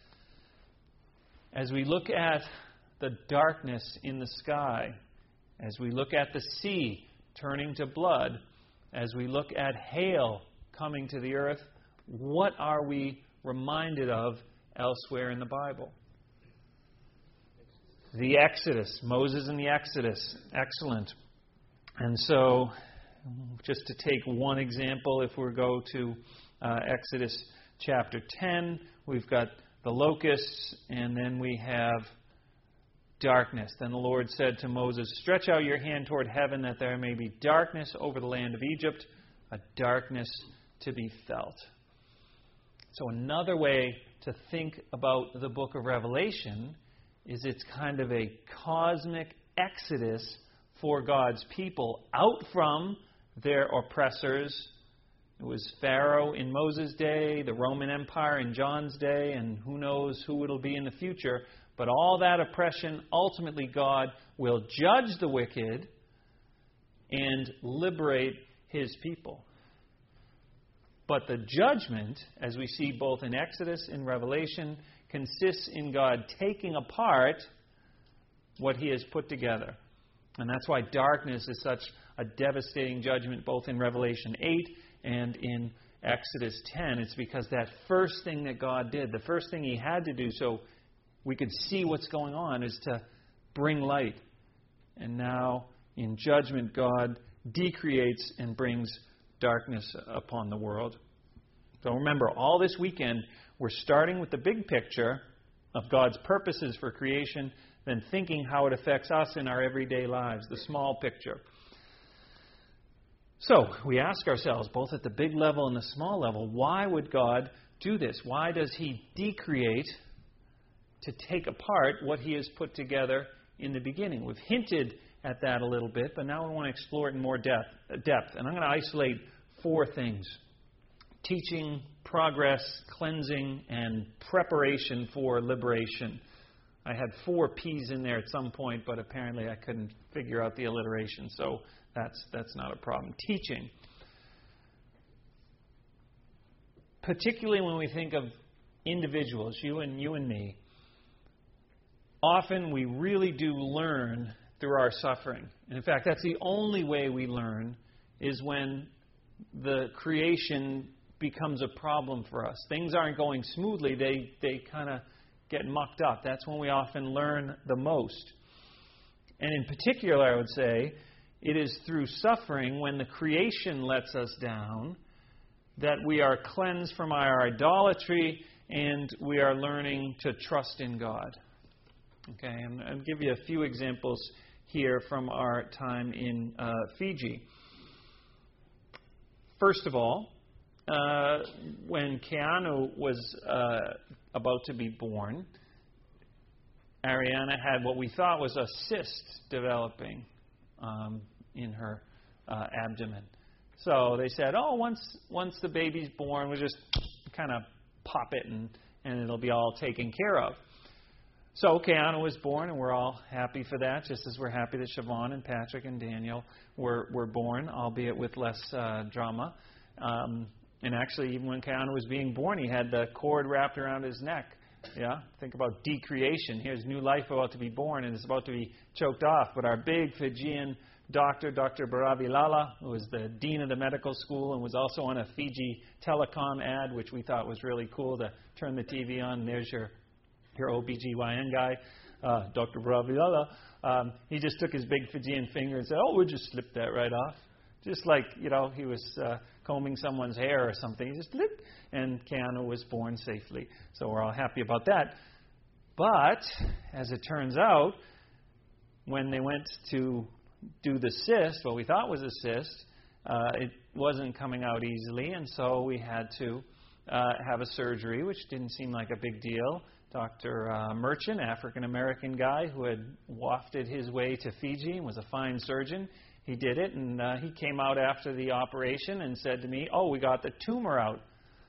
As we look at the darkness in the sky, as we look at the sea turning to blood, as we look at hail coming to the earth, what are we reminded of elsewhere in the Bible? the Exodus, Moses and the Exodus. Excellent. And so, just to take one example, if we go to Exodus chapter 10, we've got the locusts, and then we have darkness. Then the Lord said to Moses, "Stretch out your hand toward heaven, that there may be darkness over the land of Egypt, a darkness to be felt." So another way to think about the book of Revelation is it's kind of a cosmic exodus for God's people out from their oppressors. It was Pharaoh in Moses' day, the Roman Empire in John's day, and who knows who it'll be in the future. But all that oppression, ultimately God will judge the wicked and liberate His people. But the judgment, as we see both in Exodus and Revelation, consists in God taking apart what He has put together. And that's why darkness is such a devastating judgment both in Revelation 8 and in Exodus 10. It's because that first thing that God did, the first thing He had to do so we could see what's going on, is to bring light. And now, in judgment, God decreates and brings darkness upon the world. So remember, all this weekend, we're starting with the big picture of God's purposes for creation, then thinking how it affects us in our everyday lives, the small picture. So, we ask ourselves, both at the big level and the small level, why would God do this? Why does He decreate to take apart what He has put together in the beginning? We've hinted at that a little bit, but now we want to explore it in more depth. And I'm going to isolate 4 things: teaching, progress, cleansing, and preparation for liberation. I had 4 P's in there at some point, but apparently I couldn't figure out the alliteration, so that's not a problem. Teaching. Particularly when we think of individuals, you and me, often we really do learn through our suffering. And in fact, that's the only way we learn, is when the creation becomes a problem for us. Things aren't going smoothly. They kind of get mucked up. That's when we often learn the most. And in particular, I would say, it is through suffering, when the creation lets us down, that we are cleansed from our idolatry and we are learning to trust in God. Okay, and I'll give you a few examples here from our time in Fiji. First of all, when Keanu was about to be born, Ariana had what we thought was a cyst developing in her abdomen. So they said, once the baby's born, we'll just kind of pop it and it'll be all taken care of. So Keanu was born, and we're all happy for that, just as we're happy that Siobhan and Patrick and Daniel were born, albeit with less drama. And actually, even when Keanu was being born, he had the cord wrapped around his neck. Yeah, think about decreation. Here's new life about to be born, and it's about to be choked off. But our big Fijian doctor, Dr. Baravilala, who was the dean of the medical school and was also on a Fiji telecom ad, which we thought was really cool, to turn the TV on, and there's your OBGYN guy, Dr. Baravilala. He just took his big Fijian finger and said, we'll just slip that right off. Just like, he was combing someone's hair or something. He just flipped, and Keanu was born safely. So we're all happy about that. But, as it turns out, when they went to do the cyst, what we thought was a cyst, it wasn't coming out easily, and so we had to have a surgery, which didn't seem like a big deal. Dr. Merchant, African-American guy who had wafted his way to Fiji and was a fine surgeon, he did it, and he came out after the operation and said to me, we got the tumor out.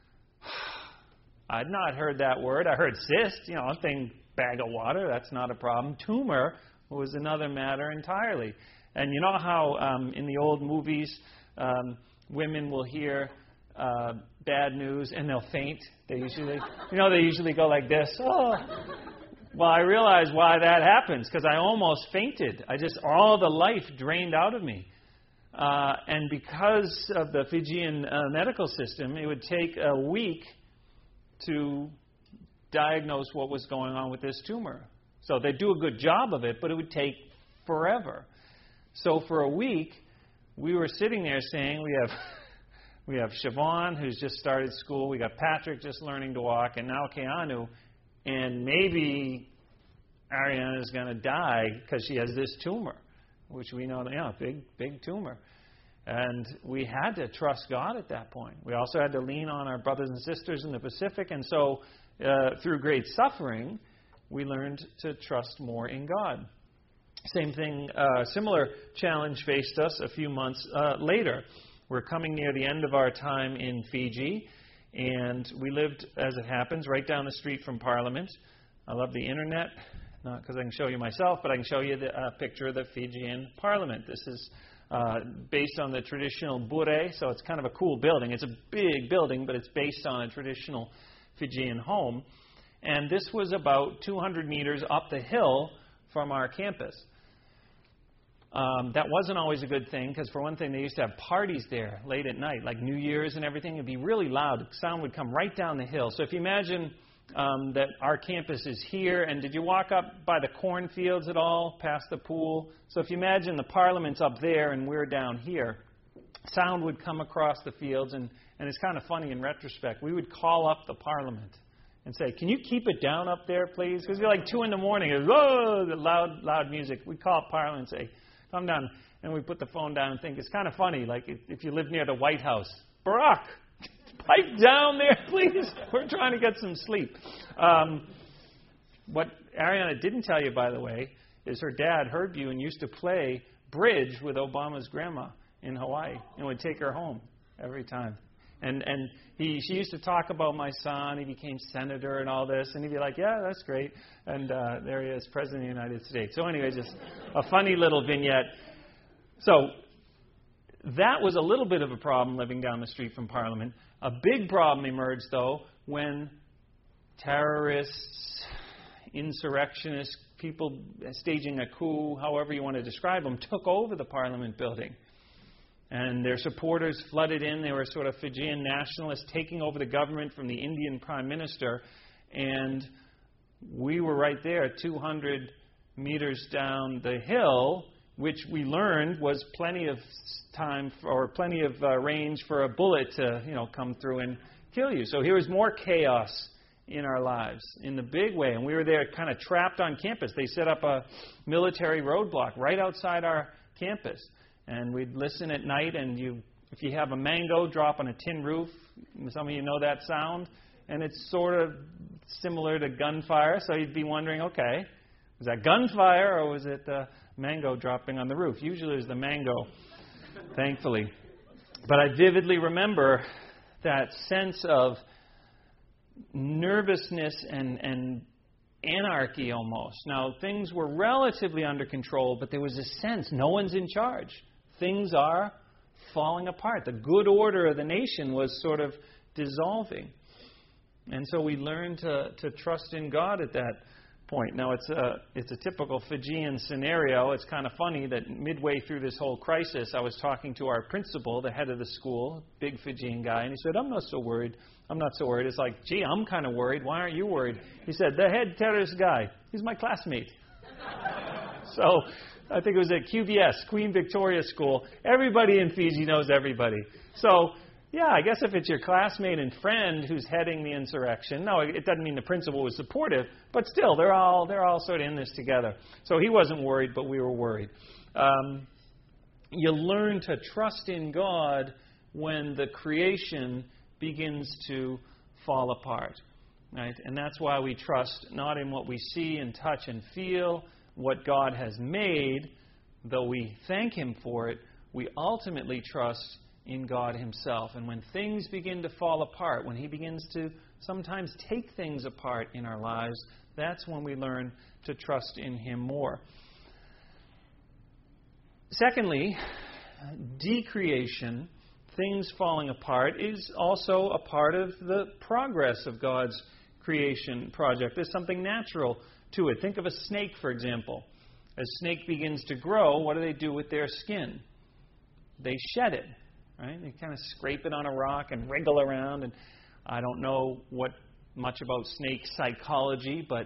I'd not heard that word. I heard cyst, a thing, bag of water, that's not a problem. Tumor was another matter entirely. And you know how in the old movies, women will hear bad news and they'll faint? They usually go like this. Well, I realized why that happens, because I almost fainted. All the life drained out of me. And because of the Fijian medical system, it would take a week to diagnose what was going on with this tumor. So they'd do a good job of it, but it would take forever. So for a week, we were sitting there saying, we have Siobhan, who's just started school. We got Patrick just learning to walk, and now Keanu. And maybe Ariana is going to die because she has this tumor, which we know, big tumor. And we had to trust God at that point. We also had to lean on our brothers and sisters in the Pacific. And so through great suffering, we learned to trust more in God. Same thing, similar challenge faced us a few months later. We're coming near the end of our time in Fiji, and we lived, as it happens, right down the street from Parliament. I love the internet, not because I can show you myself, but I can show you the picture of the Fijian Parliament. This is based on the traditional bure, so it's kind of a cool building. It's a big building, but it's based on a traditional Fijian home. And this was about 200 meters up the hill from our campus. That wasn't always a good thing because, for one thing, they used to have parties there late at night, like New Year's and everything. It'd be really loud. The sound would come right down the hill. So if you imagine that our campus is here, and did you walk up by the cornfields at all, past the pool? So if you imagine the Parliament's up there and we're down here, sound would come across the fields, and it's kind of funny in retrospect. We would call up the Parliament and say, "Can you keep it down up there, please?" Because it'd be like 2 in the morning. It was, "Whoa," the loud music. We'd call up Parliament and say, "Come down." And we put the phone down and think, it's kind of funny, like if you live near the White House. "Barack, pipe down there, please. We're trying to get some sleep." What Ariana didn't tell you, by the way, is her dad heard you and used to play bridge with Obama's grandma in Hawaii and would take her home every time. And she used to talk about my son. He became senator and all this. And he'd be like, "Yeah, that's great." And there he is, President of the United States. So anyway, just a funny little vignette. So that was a little bit of a problem living down the street from Parliament. A big problem emerged, though, when terrorists, insurrectionists, people staging a coup, however you want to describe them, took over the Parliament building. And their supporters flooded in. They were sort of Fijian nationalists taking over the government from the Indian Prime Minister. And we were right there, 200 meters down the hill, which we learned was plenty of time or plenty of range for a bullet to, come through and kill you. So here was more chaos in our lives in the big way. And we were there kind of trapped on campus. They set up a military roadblock right outside our campus. And we'd listen at night, and if you have a mango drop on a tin roof, some of you know that sound, and it's sort of similar to gunfire, so you'd be wondering, okay, was that gunfire or was it the mango dropping on the roof? Usually it was the mango, thankfully. But I vividly remember that sense of nervousness and anarchy almost. Now, things were relatively under control, but there was a sense no one's in charge. Things are falling apart. The good order of the nation was sort of dissolving. And so we learned to trust in God at that point. Now, it's a typical Fijian scenario. It's kind of funny that midway through this whole crisis, I was talking to our principal, the head of the school, big Fijian guy, and he said, I'm not so worried. It's like, gee, I'm kind of worried. Why aren't you worried? He said, the head terrorist guy, he's my classmate. So I think it was at QVS, Queen Victoria School. Everybody in Fiji knows everybody. So, yeah, I guess if it's your classmate and friend who's heading the insurrection, no, it doesn't mean the principal was supportive, but still, they're all sort of in this together. So he wasn't worried, but we were worried. You learn to trust in God when the creation begins to fall apart, right? And that's why we trust not in what we see and touch and feel, what God has made, though we thank Him for it, we ultimately trust in God Himself. And when things begin to fall apart, when He begins to sometimes take things apart in our lives, that's when we learn to trust in Him more. Secondly, decreation, things falling apart, is also a part of the progress of God's creation project. There's something natural to it. Think of a snake, for example. As a snake begins to grow, what do they do with their skin? They shed it, right? They kind of scrape it on a rock and wriggle around. And I don't know much about snake psychology, but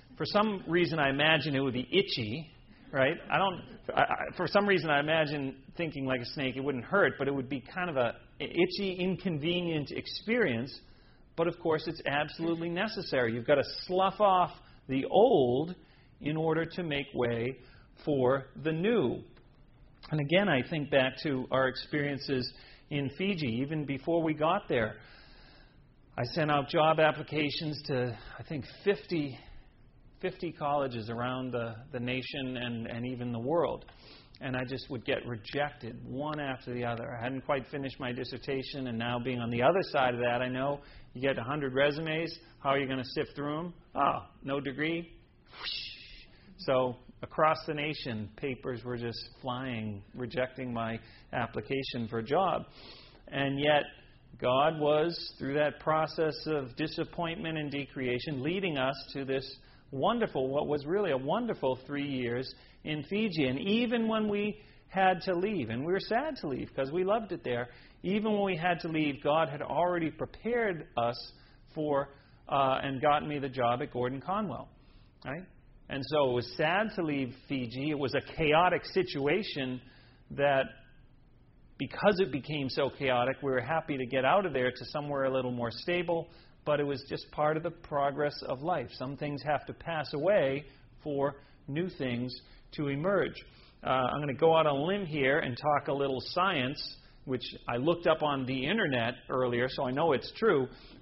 For some reason, I imagine it would be itchy, right? For some reason, I imagine thinking like a snake, it wouldn't hurt, but it would be kind of a itchy, inconvenient experience. But of course, it's absolutely necessary. You've got to slough off the old in order to make way for the new. And again, I think back to our experiences in Fiji, even before we got there. I sent out job applications to, I think, 50 colleges around the nation and even the world. And I just would get rejected one after the other. I hadn't quite finished my dissertation, and now being on the other side of that, I know you get 100 resumes. How are you going to sift through them? Oh, no degree? So across the nation, papers were just flying, rejecting my application for a job. And yet, God was, through that process of disappointment and decreation, leading us to this wonderful, what was really a wonderful 3 years in Fiji. And even when we had to leave, and we were sad to leave because we loved it there, even when we had to leave, God had already prepared us for and gotten me the job at Gordon Conwell. Right? And so it was sad to leave Fiji. It was a chaotic situation that, because it became so chaotic, we were happy to get out of there to somewhere a little more stable, but it was just part of the progress of life. Some things have to pass away for new things to emerge. I'm going to go out on a limb here and talk a little science, which I looked up on the internet earlier, so I know it's true.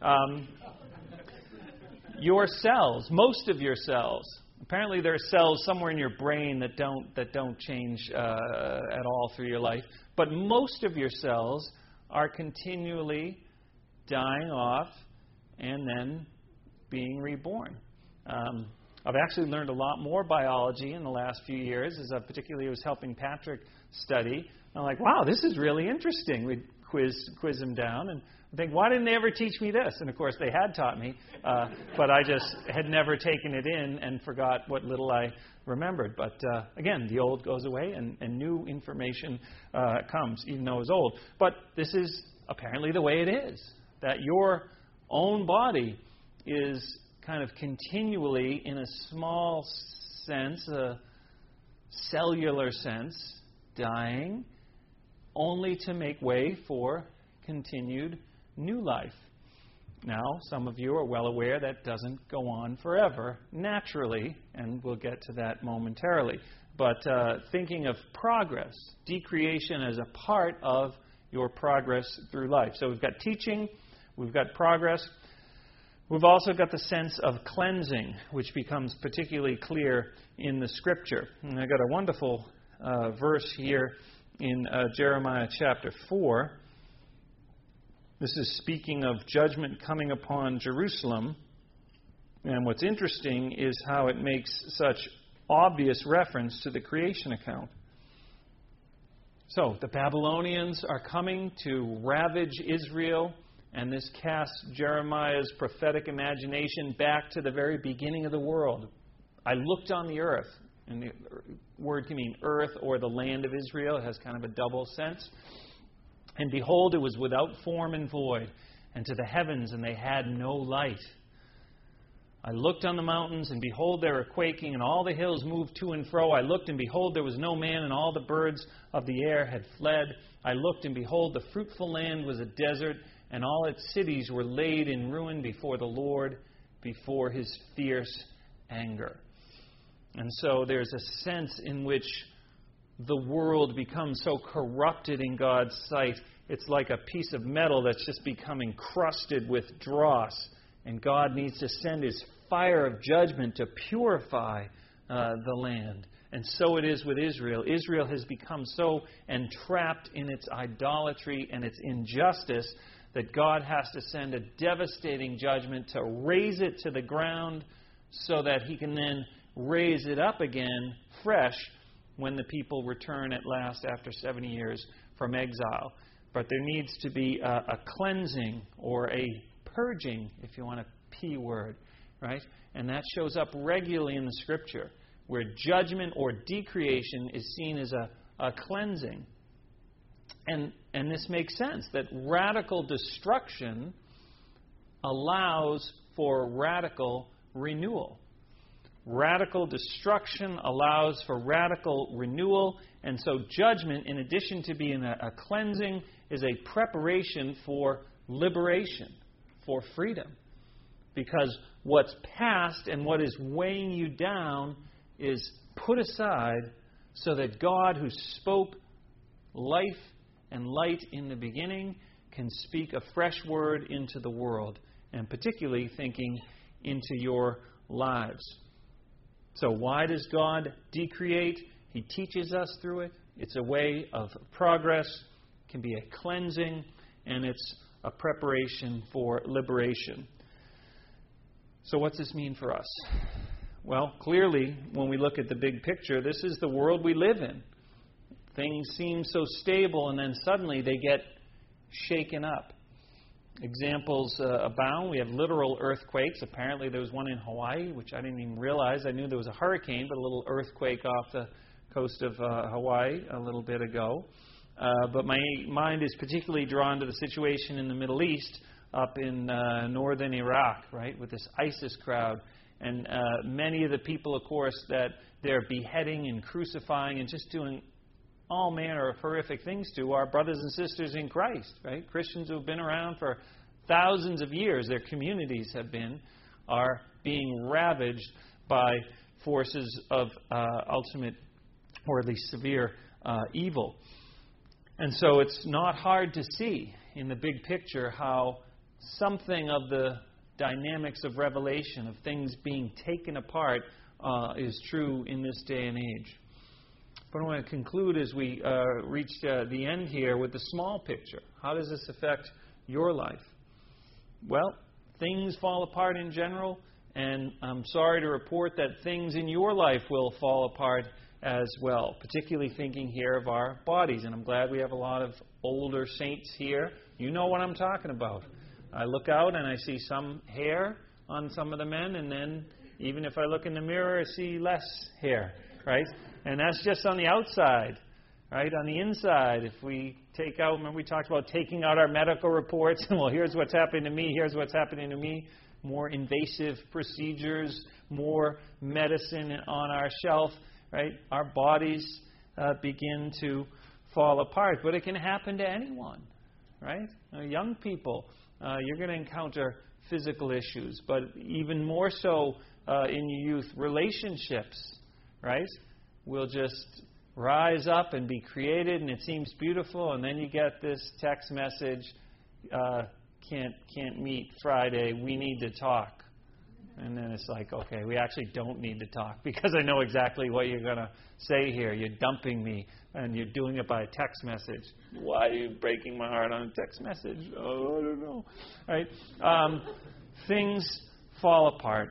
Your cells, most of your cells, apparently there are cells somewhere in your brain that don't change at all through your life, but most of your cells are continually dying off and then being reborn. I've actually learned a lot more biology in the last few years, as I particularly was helping Patrick study. I'm like, wow, this is really interesting. We'd quiz him down, and I think, why didn't they ever teach me this? And of course, they had taught me, but I just had never taken it in and forgot what little I remembered. But again, the old goes away, and new information comes, even though it's old. But this is apparently the way it is, that your own body is kind of continually, in a small sense, a cellular sense, dying, only to make way for continued new life. Now, some of you are well aware that doesn't go on forever, naturally, and we'll get to that momentarily. But thinking of progress, decreation as a part of your progress through life. So we've got teaching, we've got progress. We've also got the sense of cleansing, which becomes particularly clear in the Scripture. And I've got a wonderful verse here in Jeremiah chapter 4. This is speaking of judgment coming upon Jerusalem. And what's interesting is how it makes such obvious reference to the creation account. So, the Babylonians are coming to ravage Israel, and this casts Jeremiah's prophetic imagination back to the very beginning of the world. I looked on the earth, and the word can mean earth or the land of Israel. It has kind of a double sense. And behold, it was without form and void, and to the heavens, and they had no light. I looked on the mountains, and behold, they were quaking, and all the hills moved to and fro. I looked, and behold, there was no man, and all the birds of the air had fled. I looked, and behold, the fruitful land was a desert, and all its cities were laid in ruin before the Lord, before His fierce anger. And so there's a sense in which the world becomes so corrupted in God's sight, it's like a piece of metal that's just becoming crusted with dross. And God needs to send His fire of judgment to purify the land. And so it is with Israel. Israel has become so entrapped in its idolatry and its injustice that God has to send a devastating judgment to raze it to the ground so that He can then raise it up again fresh when the people return at last after 70 years from exile. But there needs to be a cleansing or a purging, if you want a P word, right? And that shows up regularly in the Scripture, where judgment or decreation is seen as a cleansing. And this makes sense, that radical destruction allows for radical renewal. radical destruction allows for radical renewal. And so judgment, in addition to being a cleansing, is a preparation for liberation, for freedom. Because what's past and what is weighing you down is put aside so that God, who spoke life and light in the beginning, can speak a fresh word into the world, and particularly thinking into your lives. So why does God decreate? He teaches us through it. It's a way of progress. It can be a cleansing, and it's a preparation for liberation. So what's this mean for us? Well, clearly, when we look at the big picture, this is the world we live in. Things seem so stable, and then suddenly they get shaken up. Examples abound. We have literal earthquakes. Apparently there was one in Hawaii, which I didn't even realize. I knew there was a hurricane, but a little earthquake off the coast of Hawaii a little bit ago. But my mind is particularly drawn to the situation in the Middle East, up in northern Iraq, right, with this ISIS crowd. And many of the people, of course, that they're beheading and crucifying and just doing all manner of horrific things to are brothers and sisters in Christ, right? Christians who have been around for thousands of years, their communities are being ravaged by forces of ultimate, or at least severe, evil. And so it's not hard to see in the big picture how something of the dynamics of Revelation, of things being taken apart, is true in this day and age. But I want to conclude as we reach the end here with the small picture. How does this affect your life? Well, things fall apart in general, and I'm sorry to report that things in your life will fall apart as well, particularly thinking here of our bodies. And I'm glad we have a lot of older saints here. You know what I'm talking about. I look out and I see some hair on some of the men, and then even if I look in the mirror, I see less hair, right? And that's just on the outside, right? On the inside, if we take out, remember we talked about taking out our medical reports, and well, here's what's happening to me, here's what's happening to me. More invasive procedures, more medicine on our shelf, right? Our bodies begin to fall apart. But it can happen to anyone, right? Young people, you're going to encounter physical issues, but even more so in your youth, relationships, right? Will just rise up and be created, and it seems beautiful, and then you get this text message, can't meet Friday, we need to talk. And then it's like, okay, we actually don't need to talk because I know exactly what you're going to say here. You're dumping me, and you're doing it by a text message. Why are you breaking my heart on a text message? Oh, I don't know. Right? Things fall apart.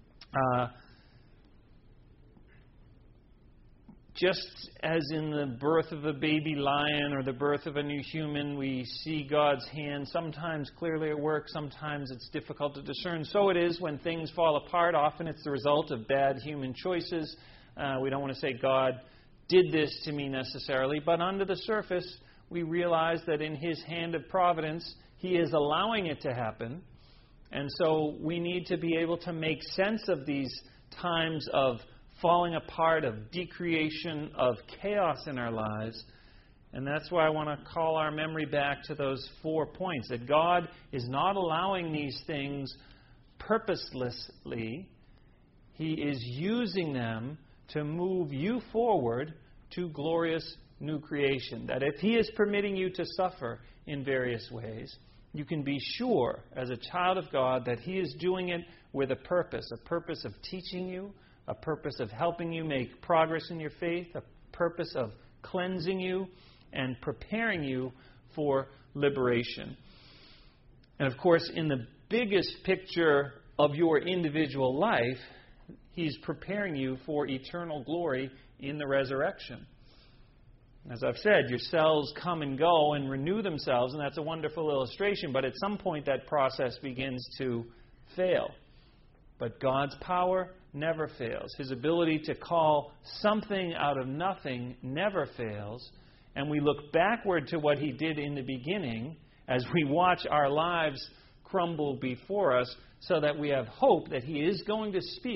Just as in the birth of a baby lion or the birth of a new human, we see God's hand sometimes clearly at work, sometimes it's difficult to discern. So it is when things fall apart. Often it's the result of bad human choices. We don't want to say God did this to me necessarily, but under the surface, we realize that in His hand of providence, He is allowing it to happen. And so we need to be able to make sense of these times of falling apart, of decreation, of chaos in our lives. And that's why I want to call our memory back to those 4 points, that God is not allowing these things purposelessly. He is using them to move you forward to glorious new creation. That if He is permitting you to suffer in various ways, you can be sure as a child of God that He is doing it with a purpose of teaching you, a purpose of helping you make progress in your faith, a purpose of cleansing you and preparing you for liberation. And of course, in the biggest picture of your individual life, He's preparing you for eternal glory in the resurrection. As I've said, your cells come and go and renew themselves, and that's a wonderful illustration, but at some point that process begins to fail. But God's power never fails. His ability to call something out of nothing never fails. And we look backward to what He did in the beginning as we watch our lives crumble before us, so that we have hope that He is going to speak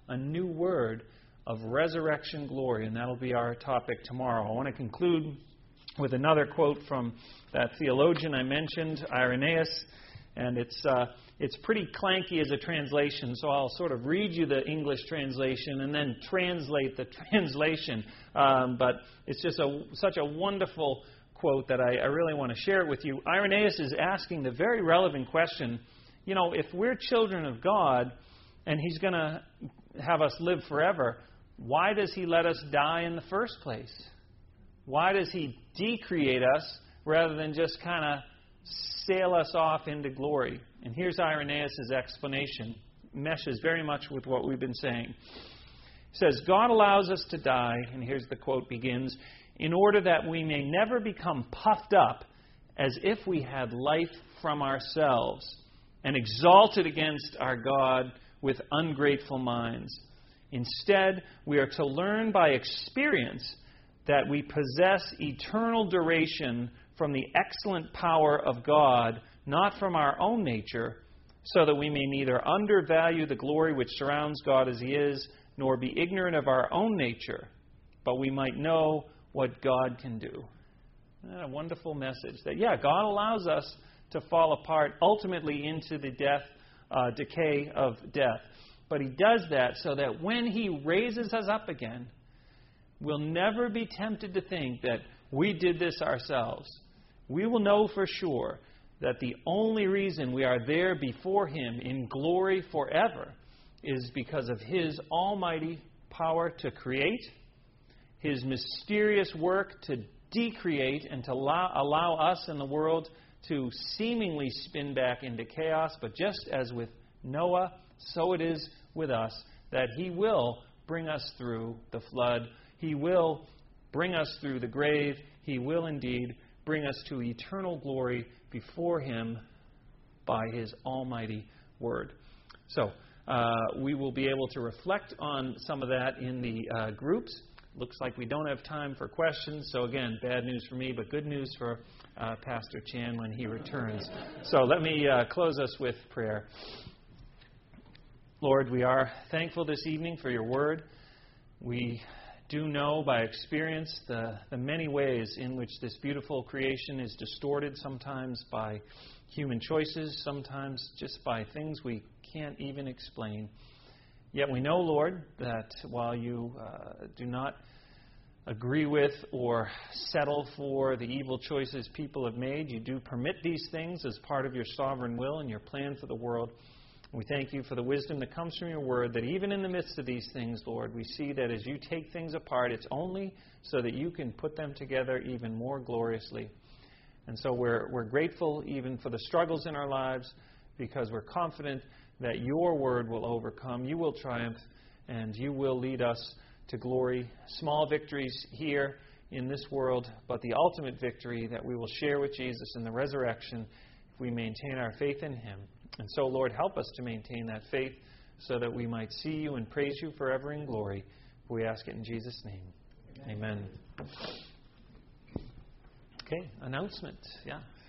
a new word of resurrection glory, and that'll be our topic tomorrow. I want to conclude with another quote from that theologian I mentioned, Irenaeus, and it's pretty clanky as a translation, so I'll sort of read you the English translation and then translate the translation. But it's just such a wonderful quote that I really want to share it with you. Irenaeus is asking the very relevant question, if we're children of God and He's going to have us live forever, why does He let us die in the first place? Why does He decreate us rather than just kind of sail us off into glory? And here's Irenaeus' explanation. It meshes very much with what we've been saying. He says, God allows us to die, and here's the quote begins, in order that we may never become puffed up as if we had life from ourselves and exalted against our God with ungrateful minds. Instead, we are to learn by experience that we possess eternal duration from the excellent power of God, not from our own nature, so that we may neither undervalue the glory which surrounds God as He is, nor be ignorant of our own nature, but we might know what God can do. Isn't that a wonderful message? That, God allows us to fall apart ultimately into the decay of death. But He does that so that when He raises us up again, we'll never be tempted to think that we did this ourselves. We will know for sure that the only reason we are there before Him in glory forever is because of His almighty power to create, His mysterious work to decreate and to allow us and the world to seemingly spin back into chaos. But just as with Noah, so it is with us, that He will bring us through the flood. He will bring us through the grave. He will indeed bring us to eternal glory before Him by His almighty word. So, we will be able to reflect on some of that in the groups. Looks like we don't have time for questions. So again, bad news for me, but good news for Pastor Chan when he returns. So let me close us with prayer. Lord, we are thankful this evening for Your word. We do know by experience the many ways in which this beautiful creation is distorted, sometimes by human choices, sometimes just by things we can't even explain. Yet we know, Lord, that while You do not agree with or settle for the evil choices people have made, You do permit these things as part of Your sovereign will and Your plan for the world. We thank You for the wisdom that comes from Your word, that even in the midst of these things, Lord, we see that as You take things apart, it's only so that You can put them together even more gloriously. And so we're grateful even for the struggles in our lives, because we're confident that Your word will overcome, You will triumph, and You will lead us to glory. Small victories here in this world, but the ultimate victory that we will share with Jesus in the resurrection if we maintain our faith in Him. And so, Lord, help us to maintain that faith so that we might see You and praise You forever in glory. We ask it in Jesus' name. Amen. Okay, announcement. Yeah.